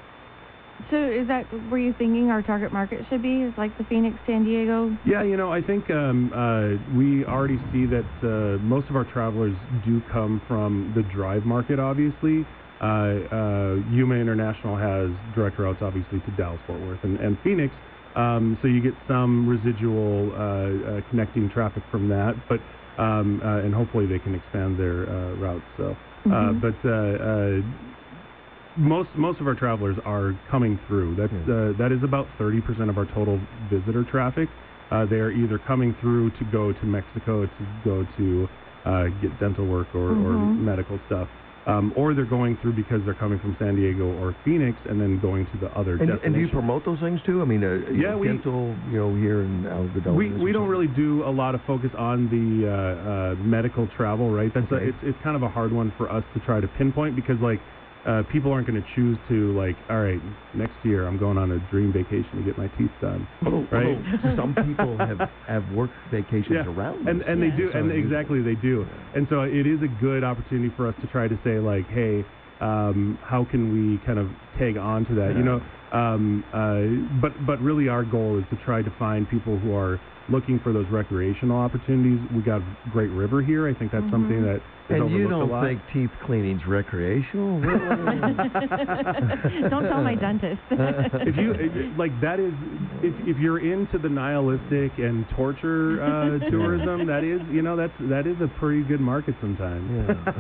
So is that where you thinking our target market should be? Is like the Phoenix, San Diego? Yeah, you know, I think um, uh, we already see that uh, most of our travelers do come from the drive market, obviously. Uh, uh, Yuma International has direct routes, obviously, to Dallas, Fort Worth, and, and Phoenix. Um, so you get some residual uh, uh, connecting traffic from that, but um, uh, and hopefully they can expand their uh, routes. So, uh, Mhm. but uh, uh, most most of our travelers are coming through. That's uh, that is about thirty percent of our total visitor traffic. Uh, they are either coming through to go to Mexico to go to uh, get dental work or, or Mhm. medical stuff. Um, or they're going through because they're coming from San Diego or Phoenix and then going to the other And, destinations. and do you promote those things too? I mean, uh, you Yeah, know, we- dental, you know, here in Algodones. We or we don't something? really do a lot of focus on the uh, uh, medical travel, right? That's a, Okay. it's it's kind of a hard one for us to try to pinpoint because like uh, people aren't going to choose to like, all right, next year I'm going on a dream vacation to get my teeth done, Although, right? although some people have, have work vacations Yeah, around and this. and they Yeah. do, So and you- exactly they do, and so it is a good opportunity for us to try to say like, hey, um, how can we kind of tag on to that, you know? Um, uh, but but really, our goal is to try to find people who are looking for those recreational opportunities. We got Great River here. I think that's Mhm. something that is And overlooked you a don't lot. think teeth cleaning's recreational? Don't tell my dentist. if you if- like that is if if you're into the nihilistic and torture uh, tourism, that is you know that's that is a pretty good market sometimes.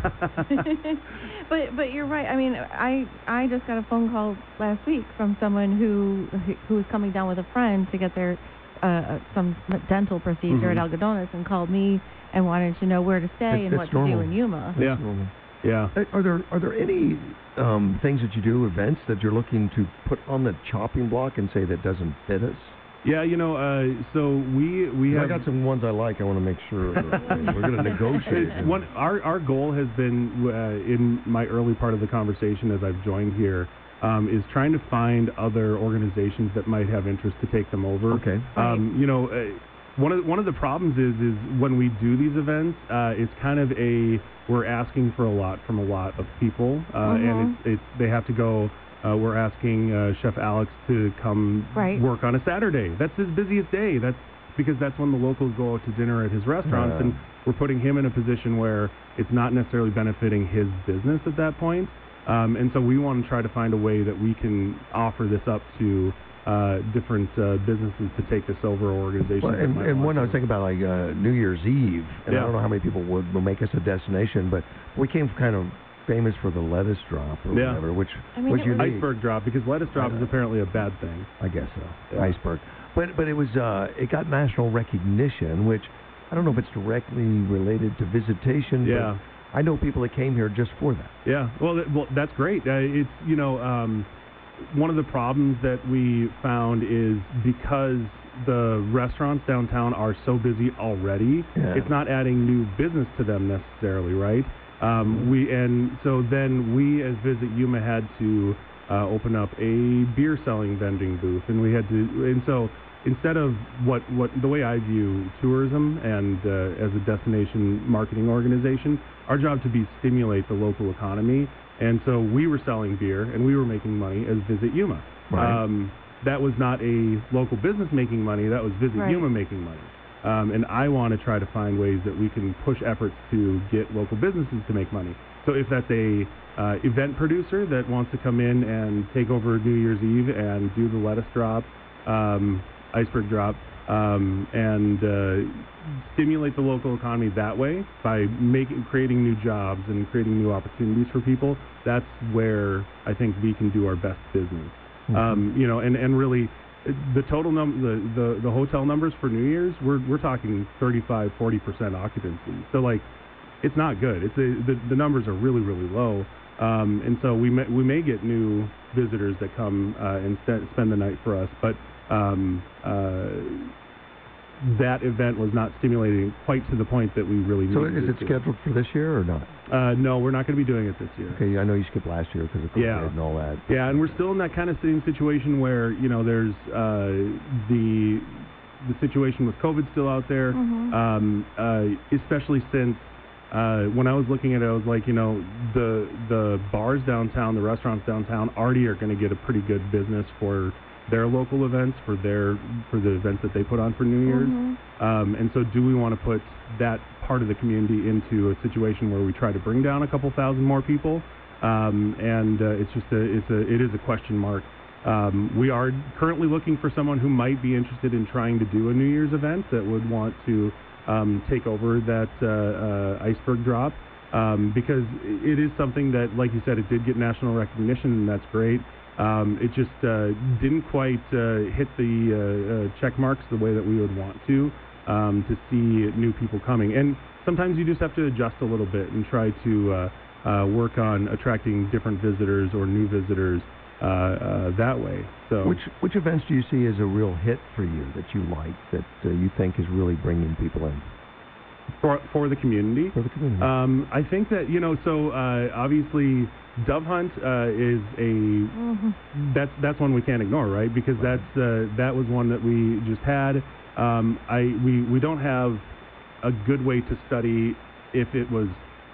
but but you're right. I mean, I I just got a phone call last week from someone who who was coming down with a friend to get their uh, some dental procedure Mhm. at Algodones and called me and wanted to know where to stay It's- and it's what normal. to do in Yuma. Yeah. Yeah. Are- Are there are there any um, things that you do, events that you're looking to put on the chopping block and say that doesn't fit us? Yeah, you know, uh, so we we I have got some ones I like. I want to make sure that we're going to negotiate. It's One, our our goal has been uh, in my early part of the conversation as I've joined here um, is trying to find other organizations that might have interest to take them over. Okay. Um, you know, uh, one of the, one of the problems is is when we do these events, uh, it's kind of a we're asking for a lot from a lot of people, uh, Mhm. and it's, it's they have to go. Uh, we're asking uh, Chef Alex to come Right. work on a Saturday. That's his busiest day. That's because that's when the locals go out to dinner at his restaurants, Yeah. and we're putting him in a position where it's not necessarily benefiting his business at that point. Um, and so we want to try to find a way that we can offer this up to uh, different uh, businesses to take this over, or organizations. Well, that and, might and want one I was to. thinking about, like uh, New Year's Eve, and Yeah. I don't know how many people would will make us a destination, but we came kind of famous for the lettuce drop or Yeah. whatever, which I mean, was it was- unique. Iceberg drop, because lettuce drop is apparently a bad thing. I guess so. Yeah. Iceberg, but but it was uh, it got national recognition, which I don't know if it's directly related to visitation. Yeah. But I know people that came here just for that. Yeah, well, that, well, that's great. Uh, it's you know, um, one of the problems that we found is because the restaurants downtown are so busy already, Yeah. it's not adding new business to them necessarily, right? Um, we and so then we as Visit Yuma had to uh, open up a beer selling vending booth, and we had to, and so instead of what what the way I view tourism and uh, as a destination marketing organization, our job to be stimulate the local economy, and so we were selling beer and we were making money as Visit Yuma. Right. Um, that was not a local business making money, that was Visit Right. Yuma making money. Um, and I want to try to find ways that we can push efforts to get local businesses to make money. So if that's a uh, event producer that wants to come in and take over New Year's Eve and do the lettuce drop, um, iceberg drop, um, and uh, stimulate the local economy that way by making, creating new jobs and creating new opportunities for people, that's where I think we can do our best business. Mhm. Um, you know, and, and really, the total num the, the the hotel numbers for New Year's, we're we're talking thirty-five, forty percent occupancy. So like, it's not good. It's a, the the numbers are really really low. Um, and so we may we may get new visitors that come uh, and st- spend the night for us, but um, uh, that event was not stimulating quite to the point that we really So needed is it to. scheduled for this year or not? Uh, no, we're not going to be doing it this year. Okay, I know you skipped last year because of COVID Yeah. and all that. Yeah, and we're still in that kind of same situation where, you know, there's uh, the the situation with COVID still out there, Mhm. um, uh, especially since uh, when I was looking at it, I was like, you know, the the bars downtown, the restaurants downtown already are going to get a pretty good business for their local events, for their for the events that they put on for New Year's. Mhm. Um, and so do we want to put that part of the community into a situation where we try to bring down a couple thousand more people? Um, and uh, it's just a, it's a, it is a question mark um, we are currently looking for someone who might be interested in trying to do a New Year's event that would want to um, take over that uh, uh, iceberg drop. Um, because it is something that, like you said, it did get national recognition, and that's great. Um, it just uh, didn't quite uh, hit the uh, uh, check marks the way that we would want to, um, to see new people coming. And sometimes you just have to adjust a little bit and try to uh, uh, work on attracting different visitors or new visitors uh, uh, that way. So, which which events do you see as a real hit for you that you like, that uh, you think is really bringing people in? For for the community. For the community. Um, I think that, you know, so uh, obviously Dove Hunt uh, is a Mm-hmm. that's that's one we can't ignore, right? Because that's uh, that was one that we just had. Um, I we we don't have a good way to study if it was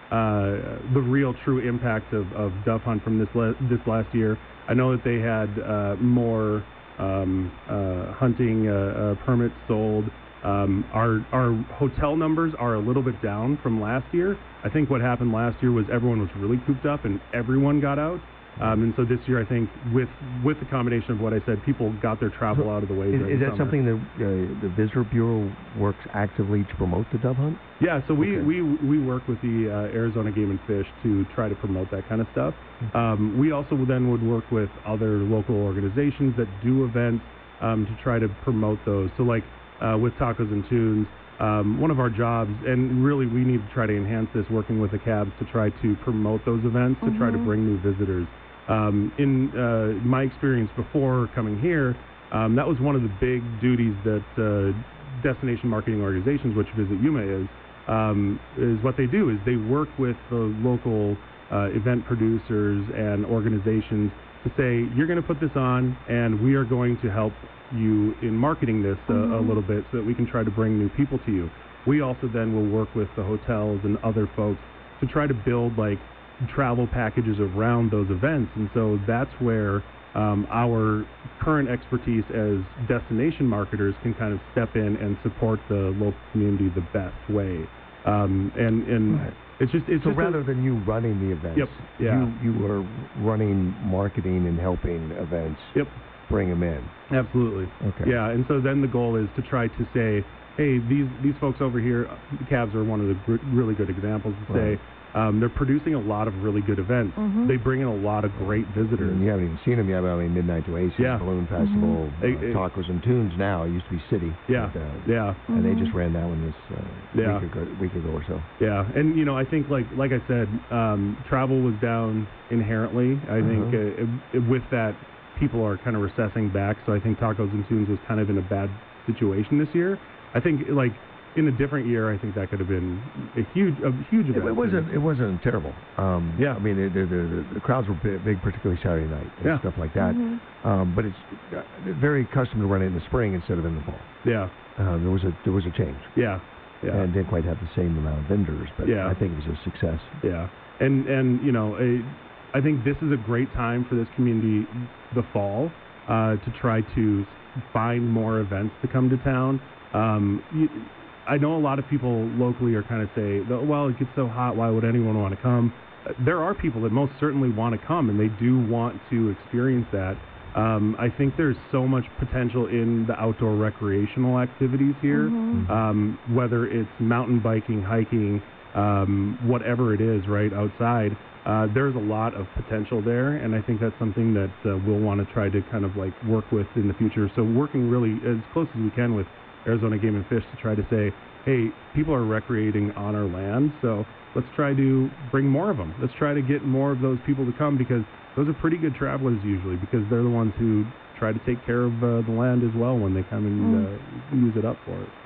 uh, the real true impact of, of Dove Hunt from this le- this last year. I know that they had uh, more um, uh, hunting uh, uh, permits sold. Um, our our hotel numbers are a little bit down from last year. I think what happened last year was everyone was really cooped up and everyone got out. Um, and so this year, I think with with the combination of what I said, people got their travel out of the way. Is, during is the that summer. something that uh, the Visitor Bureau works actively to promote the dove hunt? Yeah, so we, Okay. we, we work with the uh, Arizona Game and Fish to try to promote that kind of stuff. Um, we also then would work with other local organizations that do events um, to try to promote those. So like uh, with Tacos and Tunes, um, one of our jobs, and really we need to try to enhance this working with the cabs to try to promote those events, to try to Mhm. bring new visitors. Um, in uh, my experience before coming here, um, that was one of the big duties that uh, destination marketing organizations, which Visit Yuma is, um, is what they do is they work with the local uh, event producers and organizations to say, you're going to put this on, and we are going to help you in marketing this uh, a Mhm. little bit so that we can try to bring new people to you. We also then will work with the hotels and other folks to try to build like travel packages around those events. And so that's where um, our current expertise as destination marketers can kind of step in and support the local community the best way. Um, and and Right. it's just it's so just a- rather than you running the events, Yep, yeah. you you are running marketing and helping events. Yep. Bring them in. Absolutely. Okay. Yeah, and so then the goal is to try to say, hey, these these folks over here, the cabs are one of the gr- really good examples to Right. say um, they're producing a lot of really good events. Mhm. They bring in a lot of great visitors. And you haven't even seen them yet. I mean, Midnight Oasis, Yeah. Balloon Festival, Mhm. uh, It- it- Tacos and Tunes. Now it used to be City. Yeah, but, uh, yeah. And they Mhm. just ran that one this uh, Yeah. week, ago, week ago or so. Yeah, and you know, I think like like I said, um, travel was down inherently. I think Uh-huh. uh, it, it, with that, people are kind of recessing back. So I think Tacos and Tunes was kind of in a bad situation this year. I think like in a different year, I think that could have been a huge a huge It, event. it wasn't. It wasn't terrible. Um, Yeah. I mean, the, the, the, the crowds were big, big, particularly Saturday night and Yeah. stuff like that. Mhm. Um, but it's uh, they're very accustomed to running in the spring instead of in the fall. Yeah, Uh, there was a there was a change. yeah, yeah. And didn't quite have the same amount of vendors, but Yeah. I think it was a success. Yeah, and and you know, a, I think this is a great time for this community, the fall, uh, to try to find more events to come to town. Um, you, I know a lot of people locally are kind of say, well, it gets so hot, why would anyone want to come? Uh, There are people that most certainly want to come, and they do want to experience that. Um, I think there's so much potential in the outdoor recreational activities here, Mhm. um, whether it's mountain biking, hiking, um, whatever it is, right, outside. Uh, there's a lot of potential there, and I think that's something that uh, we'll want to try to kind of like work with in the future. So working really as close as we can with Arizona Game and Fish to try to say, hey, people are recreating on our land, so let's try to bring more of them. Let's try to get more of those people to come, because those are pretty good travelers usually, because they're the ones who try to take care of uh, the land as well when they come and uh, use it up for it.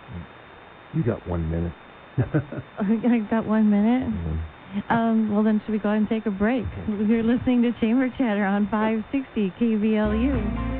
You got one minute. I got one minute. Um, well, then should we go ahead and take a break? You're listening to Chamber Chatter on five sixty K V L U.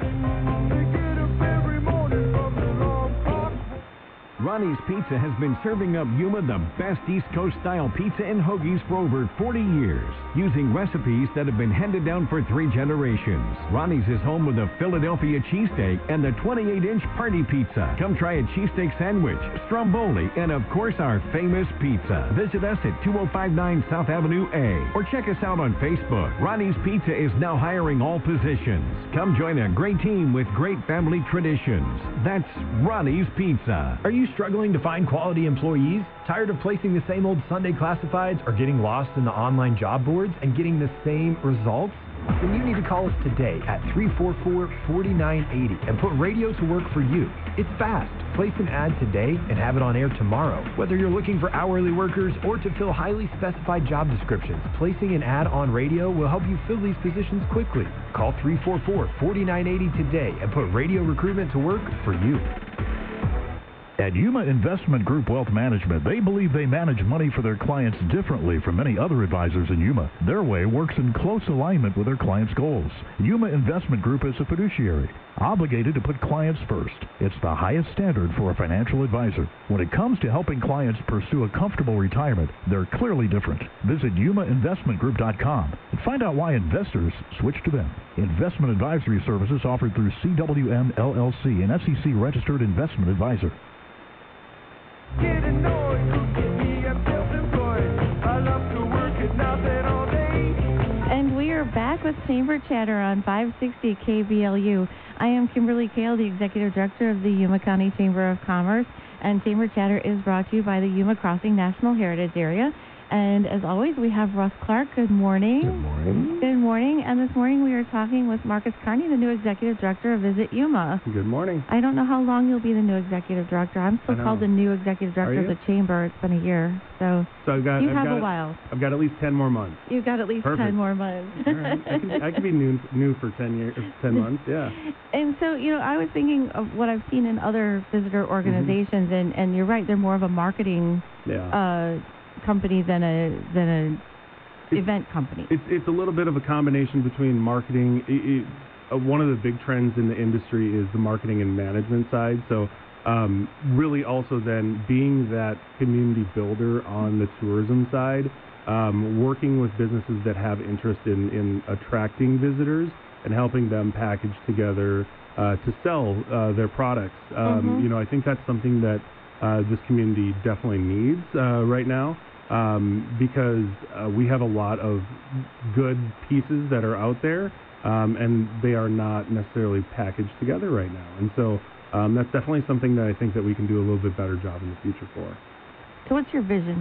Ronnie's Pizza has been serving up Yuma the best East Coast style pizza and hoagies for over forty years. using recipes that have been handed down for three generations. Ronnie's is home with the Philadelphia cheesesteak and the twenty-eight inch party pizza. Come try a cheesesteak sandwich, stromboli, and of course our famous pizza. Visit us at two oh five nine South Avenue A or check us out on Facebook. Ronnie's Pizza is now hiring all positions. Come join a great team with great family traditions. That's Ronnie's Pizza. Are you struggling to find quality employees? Tired of placing the same old Sunday classifieds or getting lost in the online job boards and getting the same results? Then you need to call us today at three four four, four nine eight zero and put radio to work for you. It's fast. Place an ad today and have it on air tomorrow. Whether you're looking for hourly workers or to fill highly specified job descriptions, placing an ad on radio will help you fill these positions quickly. Call three four four, four nine eight zero today and put radio recruitment to work for you. At Yuma Investment Group Wealth Management, they believe they manage money for their clients differently from many other advisors in Yuma. Their way works in close alignment with their clients' goals. Yuma Investment Group is a fiduciary, obligated to put clients first. It's the highest standard for a financial advisor. When it comes to helping clients pursue a comfortable retirement, they're clearly different. Visit Yuma Investment Group dot com and find out why investors switch to them. Investment advisory services offered through C W M L L C, an S E C-registered investment advisor. Get annoyed, could get me, I'm self-employed. I love to work at nothing all day. And we are back with Chamber Chatter on five sixty K B L U. I am Kimberly Kale, the Executive Director of the Yuma County Chamber of Commerce, and Chamber Chatter is brought to you by the Yuma Crossing National Heritage Area. And as always, we have Russ Clark. Good morning. Good morning. Good morning. And this morning we are talking with Marcus Carney, the new Executive Director of Visit Yuma. Good morning. I don't know how long you'll be the new Executive Director. I'm still called the new Executive Director of the Chamber. It's been a year. So, so I've got, you I've have got, a while. I've got at least ten more months. You've got at least Perfect. ten more months. All right. I can, I can be new, new for ten years, ten months, yeah. And so, you know, I was thinking of what I've seen in other visitor organizations, mm-hmm. and, and you're right, they're more of a marketing yeah. uh, company than a than a it's, event company. It's it's a little bit of a combination between marketing. It, it, uh, one of the big trends in the industry is the marketing and management side. So um, really also then being that community builder on the tourism side, um, working with businesses that have interest in, in attracting visitors and helping them package together uh, to sell uh, their products. Um, mm-hmm. You know, I think that's something that uh, this community definitely needs uh, right now. Um, because uh, we have a lot of good pieces that are out there, um, and they are not necessarily packaged together right now. And so um, that's definitely something that I think that we can do a little bit better job in the future for. So what's your vision?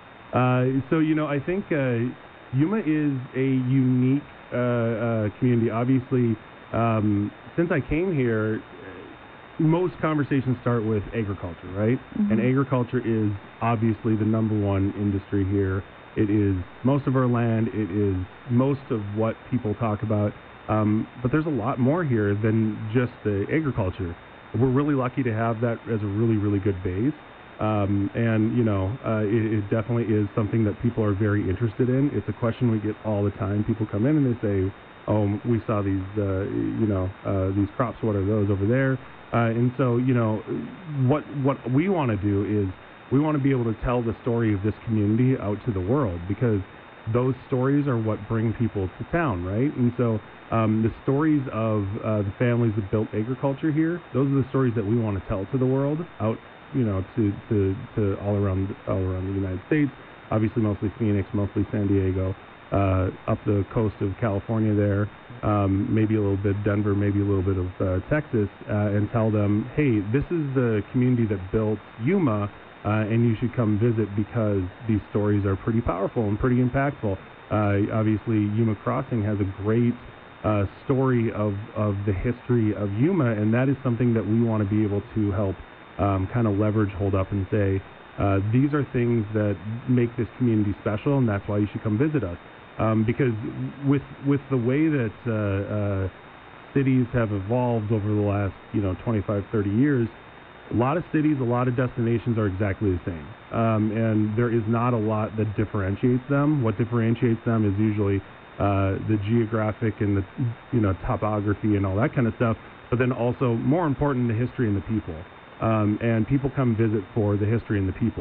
Uh, so, you know, I think uh, Yuma is a unique uh, uh, community. Obviously, um, since I came here, most conversations start with agriculture, right? Mm-hmm. And agriculture is obviously the number one industry here. It is most of our land. It is most of what people talk about. Um, but there's a lot more here than just the agriculture. We're really lucky to have that as a really, really good base. Um, and, you know, uh, it, it definitely is something that people are very interested in. It's a question we get all the time. People come in and they say, oh, we saw these, uh, you know, uh, these crops. What are those over there? Uh, and so, you know, what what we want to do is we want to be able to tell the story of this community out to the world, because those stories are what bring people to town, right? And so um, the stories of uh, the families that built agriculture here, those are the stories that we want to tell to the world, out, you know, to, to, to all around all around the United States, obviously mostly Phoenix, mostly San Diego, uh, up the coast of California there, um, maybe a little bit Denver, maybe a little bit of uh, Texas, uh, and tell them, hey, this is the community that built Yuma, uh, and you should come visit because these stories are pretty powerful and pretty impactful. Uh, obviously, Yuma Crossing has a great uh, story of, of the history of Yuma, and that is something that we want to be able to help um, kind of leverage, hold up, and say, uh, these are things that make this community special, and that's why you should come visit us. Um, because with with the way that uh, uh, cities have evolved over the last, you know, twenty-five, thirty years, a lot of cities, a lot of destinations are exactly the same. Um, and there is not a lot that differentiates them. What differentiates them is usually uh, the geographic and the, you know, topography and all that kind of stuff, but then also, more important, the history and the people. Um, and people come visit for the history and the people.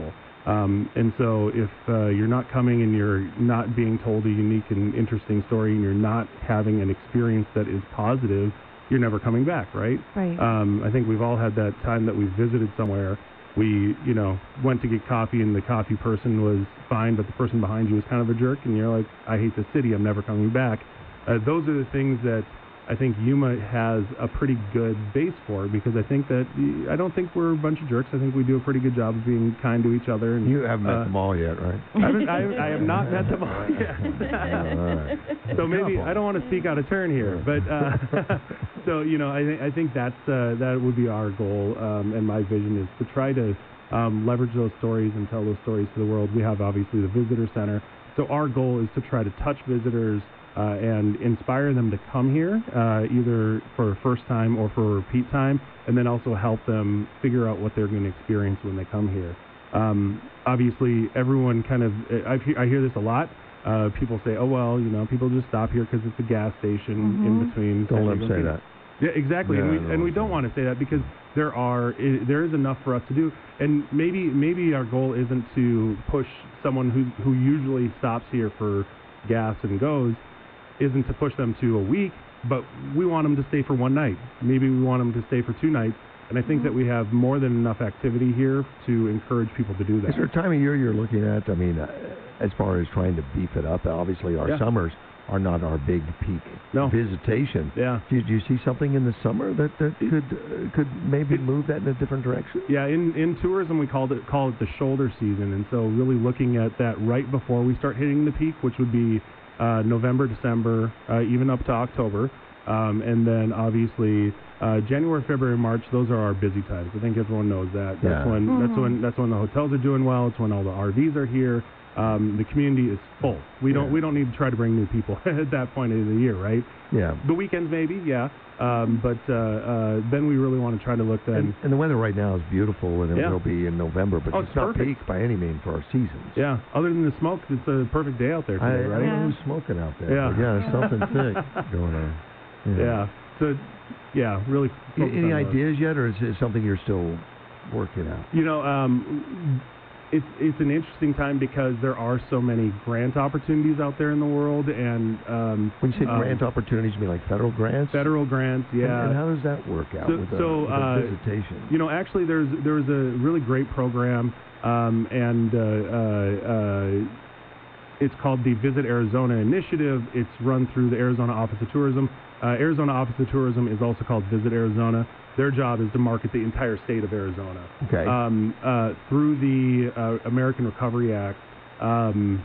Um, and so if uh, you're not coming and you're not being told a unique and interesting story and you're not having an experience that is positive, you're never coming back, right? Right. Um, I think we've all had that time that we visited somewhere. We, you know, went to get coffee and the coffee person was fine, but the person behind you was kind of a jerk, and you're like, I hate this city, I'm never coming back. Uh, those are the things that I think Yuma has a pretty good base for, because I think that, I don't think we're a bunch of jerks. I think we do a pretty good job of being kind to each other. And You haven't met uh, them all yet, right? I, haven't, I, I have not met them all yet. right. So maybe, I don't want to speak out of turn here, but, uh, so, you know, I, th- I think that's, uh, that would be our goal, um, and my vision is to try to um, leverage those stories and tell those stories to the world. We have, obviously, the visitor center. So our goal is to try to touch visitors Uh, and inspire them to come here, uh, either for a first time or for a repeat time, and then also help them figure out what they're going to experience when they come here. Um, obviously, everyone kind of, I, I hear this a lot. Uh, people say, oh, well, you know, people just stop here because it's a gas station Mhm. in between. Don't let them say that. Yeah, exactly. Yeah, and we, no, and we don't want to say that, because there are I, there is enough for us to do. And maybe maybe our goal isn't to push someone who who usually stops here for gas and goes, isn't to push them to a week, but we want them to stay for one night. Maybe we want them to stay for two nights. And I think that we have more than enough activity here to encourage people to do that. Is there a time of year you're looking at? I mean, uh, as far as trying to beef it up, obviously our Yeah. summers are not our big peak No. visitation. Yeah. Do, do you see something in the summer that, that could uh, could maybe move that in a different direction? Yeah, in, in tourism we called it call it the shoulder season, and so really looking at that right before we start hitting the peak, which would be uh, November, December, uh, even up to October, um, and then obviously uh, January, February, March. Those are our busy times. I think everyone knows that. That's Yeah. when Mhm. that's when that's when the hotels are doing well. It's when all the R Vs are here. Um, the community is full. We don't Yeah. we don't need to try to bring new people at that point of the year, right? Yeah. The weekends maybe, yeah. Um, but uh, uh, then we really want to try to look then. And, and the weather right now is beautiful, and it Yeah. will be in November, but Oh, it's, it's not perfect. peak by any means for our seasons. Yeah, other than the smoke, it's a perfect day out there I, today, I right? don't know who's smoking out there. Yeah. but yeah, there's something thick going on. Yeah. So, yeah, really. A- focus Any on those. ideas yet, or is it something you're still working out? You know, um, it's it's an interesting time because there are so many grant opportunities out there in the world, and um, When you say um, grant opportunities, you mean like federal grants? federal grants, And- yeah. And, how does that work out So- with, a, so, with a uh, visitation? You know, actually, there's there's a really great program, um, and uh, uh, uh, it's called the Visit Arizona Initiative. It's run through the Arizona Office of Tourism. Uh, Arizona Office of Tourism is also called Visit Arizona. Their job is to market the entire state of Arizona. Okay. Um, uh, through the uh, American Recovery Act, um,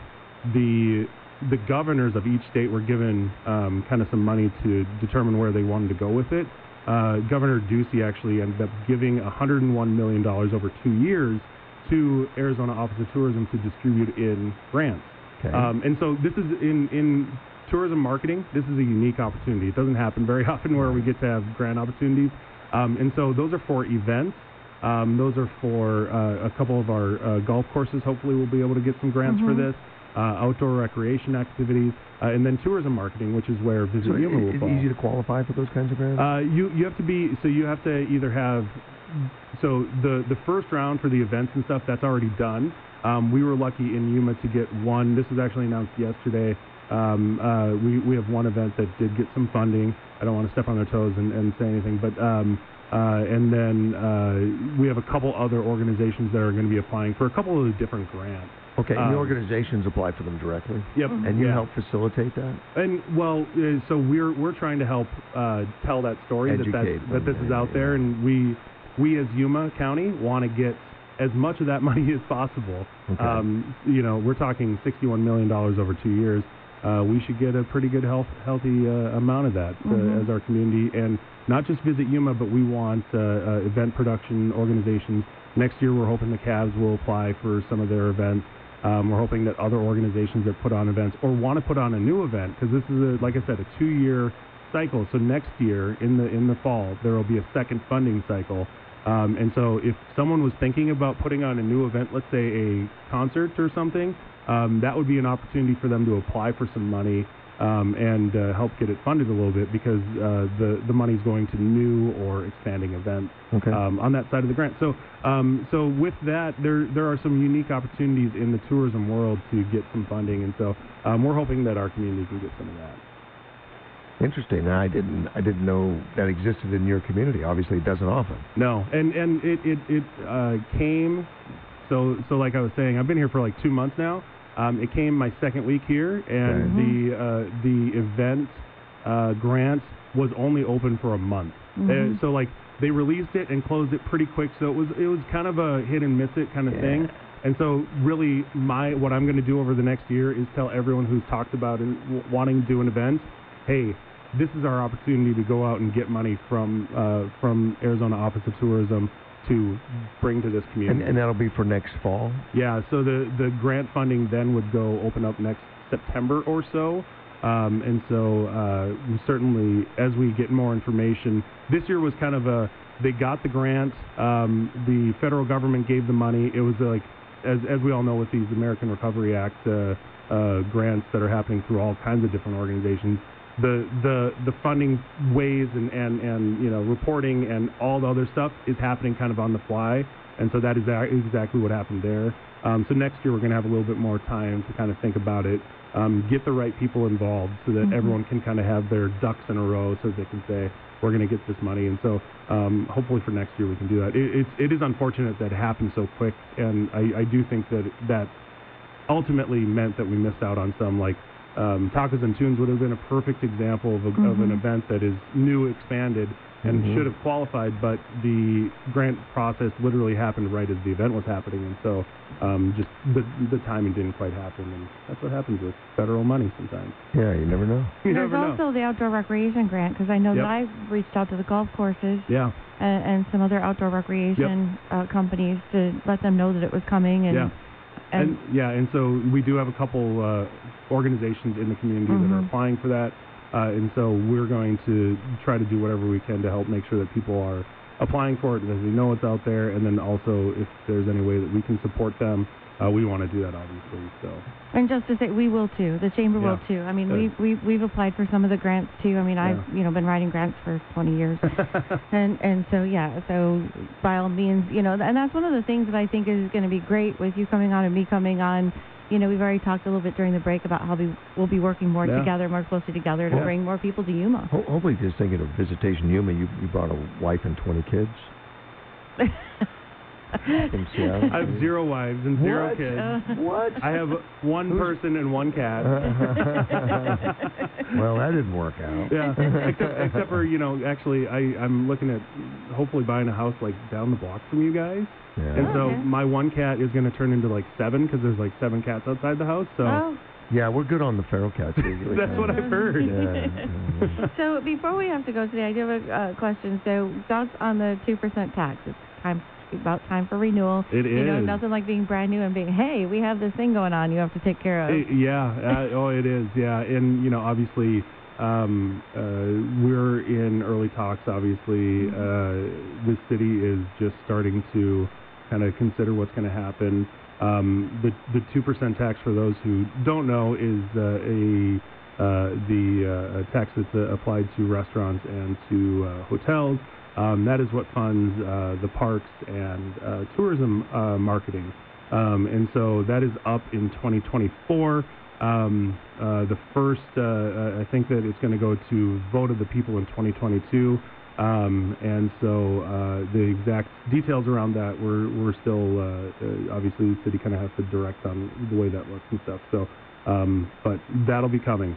the the governors of each state were given um, kind of some money to determine where they wanted to go with it. Uh, Governor Ducey actually ended up giving one hundred one million dollars over two years to Arizona Office of Tourism to distribute in grants. Okay. Um, and so this is in, in tourism marketing, this is a unique opportunity. It doesn't happen very often where we get to have grant opportunities. Um, and so those are for events. Um, those are for uh, a couple of our uh, golf courses. Hopefully we'll be able to get some grants for Mhm. this. Uh, outdoor recreation activities, uh, and then tourism marketing, which is where Visit So Yuma i- will is fall. it easy to qualify for those kinds of grants? Uh, you you have to be so you have to either have so the the first round for the events and stuff that's already done. Um, we were lucky in Yuma to get one. This was actually announced yesterday. Um, uh, we we have one event that did get some funding. I don't want to step on their toes and, and say anything, but um, uh, and then uh, we have a couple other organizations that are going to be applying for a couple of the different grants. Okay, and um, the organizations apply for them directly? Yep. And you Yeah. help facilitate that? And well, uh, so we're we're trying to help uh, tell that story that Educate that's, that them, this is yeah, out there, and we we as Yuma County want to get as much of that money as possible. Okay. Um, you know, we're talking sixty-one million dollars over two years. Uh, we should get a pretty good health, healthy uh, amount of that uh, Mhm. as our community, and not just Visit Yuma, but we want uh, uh, event production organizations. Next year, we're hoping the Cavs will apply for some of their events. Um, we're hoping that other organizations that put on events or want to put on a new event, because this is, a, like I said, a two-year cycle. So next year, in the in the fall, there will be a second funding cycle. Um, and so if someone was thinking about putting on a new event, let's say a concert or something, um, that would be an opportunity for them to apply for some money um, and uh, help get it funded a little bit because uh, the the money's going to new or expanding events Okay. um, on that side of the grant. So um, so with that, there there are some unique opportunities in the tourism world to get some funding, and so um, we're hoping that our community can get some of that. Interesting. I didn't I didn't know that existed in your community. Obviously, it doesn't often. No, and and it it it uh, came. So so like I was saying, I've been here for like two months now. Um, it came my second week here, and Okay. the uh, the event uh, grant was only open for a month. Mhm. Uh, so like they released it and closed it pretty quick. So it was it was kind of a hit and miss it kind of Yeah. thing. And so really, my what I'm going to do over the next year is tell everyone who's talked about and w- wanting to do an event, hey, this is our opportunity to go out and get money from uh, from Arizona Office of Tourism to bring to this community. And, and that'll be for next fall? Yeah, so the, the grant funding then would go open up next September or so. Um, and so uh, we certainly, as we get more information, this year was kind of a, they got the grant, um, the federal government gave the money. It was like, as, as we all know with these American Recovery Act uh, uh, grants that are happening through all kinds of different organizations, the the the funding ways and, and, and you know reporting and all the other stuff is happening kind of on the fly, and so that is a- exactly what happened there. Um, so next year we're going to have a little bit more time to kind of think about it, um, get the right people involved so that Mhm. everyone can kind of have their ducks in a row so they can say we're going to get this money, and so um, hopefully for next year we can do that. It, it's it is unfortunate that it happened so quick, and I, I do think that that ultimately meant that we missed out on some like. Um, Tacos and Tunes would have been a perfect example of, a, of an Mhm. event that is new, expanded, and Mhm. should have qualified, but the grant process literally happened right as the event was happening, and so um, just the the timing didn't quite happen, and that's what happens with federal money sometimes. Yeah, you never know. You There's never know. also the outdoor recreation grant because I know Yep. that I've reached out to the golf courses Yeah. and, and some other outdoor recreation uh, companies to let them know that it was coming. And, Yeah. and, And yeah, and so we do have a couple uh, organizations in the community that are Mhm. applying for that, uh, and so we're going to try to do whatever we can to help make sure that people are applying for it, that they know it's out there, and then also if there's any way that we can support them, uh, we want to do that obviously. So and just to say, we will too. The chamber will Yeah. too. I mean, Good. we we we've applied for some of the grants too. I mean, I've you know been writing grants for twenty years, and and so yeah. So by all means, you know, and that's one of the things that I think is going to be great with you coming on and me coming on. You know, we've already talked a little bit during the break about how we will be working more Yeah. together, more closely together to Yeah. bring more people to Yuma. Ho- hopefully, just thinking of Visitation Yuma, you, you brought a wife and twenty kids from Seattle. I have zero wives and zero What? kids. Uh, what? I have one Who's- person and one cat. Well, that didn't work out. Yeah, except, except for, you know, actually, I, I'm looking at hopefully buying a house, like, down the block from you guys. Yeah. And so Okay. my one cat is going to turn into, like, seven, because there's, like, seven cats outside the house, so... Oh. Yeah, we're good on the feral cats. usually. That's what I've heard. Yeah. So before we have to go today, I do have a uh, question. So thoughts on the two percent tax? It's time about time for renewal. It You know, is. nothing like being brand new and being, hey, we have this thing going on. You have to take care of. Eh, yeah, uh, oh, it is, yeah. And, you know, obviously, um, uh, we're in early talks, obviously. Uh, the city is just starting to kind of consider what's going to happen. Um, the the two percent tax, for those who don't know, is uh, a uh, the uh, tax that's uh, applied to restaurants and to uh, hotels. Um, that is what funds uh, the parks and uh, tourism uh, marketing. Um, and so that is up in twenty twenty-four. Um, uh, the first, uh, uh, I think that it's going to go to vote of the people in twenty twenty-two. Um, and so uh, the exact details around that, we're, we're still, uh, uh, obviously the city kind of has to direct on the way that works and stuff. So, um, but that'll be coming.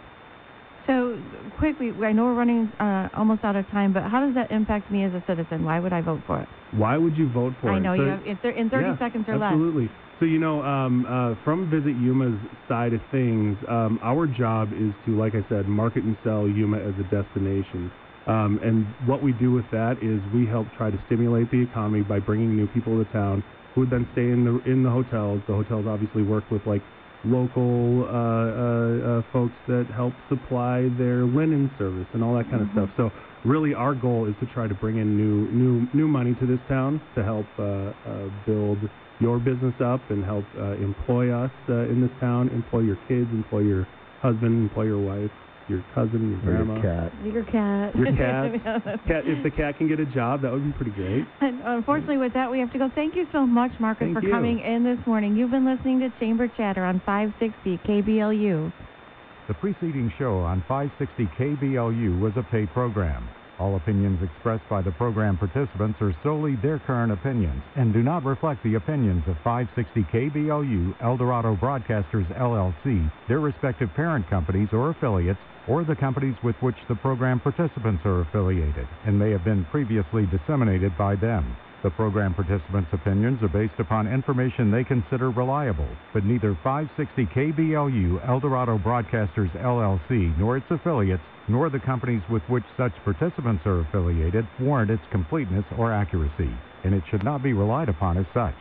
So quickly, I know we're running uh, almost out of time, but how does that impact me as a citizen? Why would I vote for it? Why would you vote for it? I know So- you have in, thir- in thirty Yeah, seconds or less. absolutely. So, you know, um, uh, from Visit Yuma's side of things, um, our job is to, like I said, market and sell Yuma as a destination. Um, and what we do with that is we help try to stimulate the economy by bringing new people to town who would then stay in the in the hotels. The hotels obviously work with, like, local uh, uh, uh, folks that help supply their linen service and all that kind Mhm. of stuff. So really our goal is to try to bring in new new new money to this town to help uh, uh, build your business up and help uh, employ us uh, in this town, employ your kids, employ your husband, employ your wife. your cousin, your Or grandma. your cat. Your cat. Your cat. cat. If the cat can get a job, that would be pretty great. And unfortunately, with that, we have to go. Thank you so much, Marcus, Thank for you. coming in this morning. You've been listening to Chamber Chatter on five sixty K B L U. The preceding show on five sixty K B L U was a paid program. All opinions expressed by the program participants are solely their current opinions and do not reflect the opinions of five sixty K B L U, El Dorado Broadcasters, L L C, their respective parent companies or affiliates, or the companies with which the program participants are affiliated, and may have been previously disseminated by them. The program participants' opinions are based upon information they consider reliable, but neither five sixty K B L U, El Dorado Broadcasters, L L C, nor its affiliates, nor the companies with which such participants are affiliated warrant its completeness or accuracy, and it should not be relied upon as such.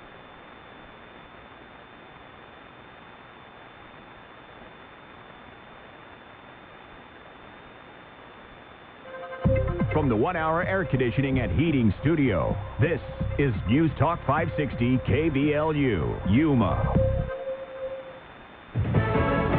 From the one-hour air conditioning and heating studio, this is News Talk five sixty K B L U, Yuma.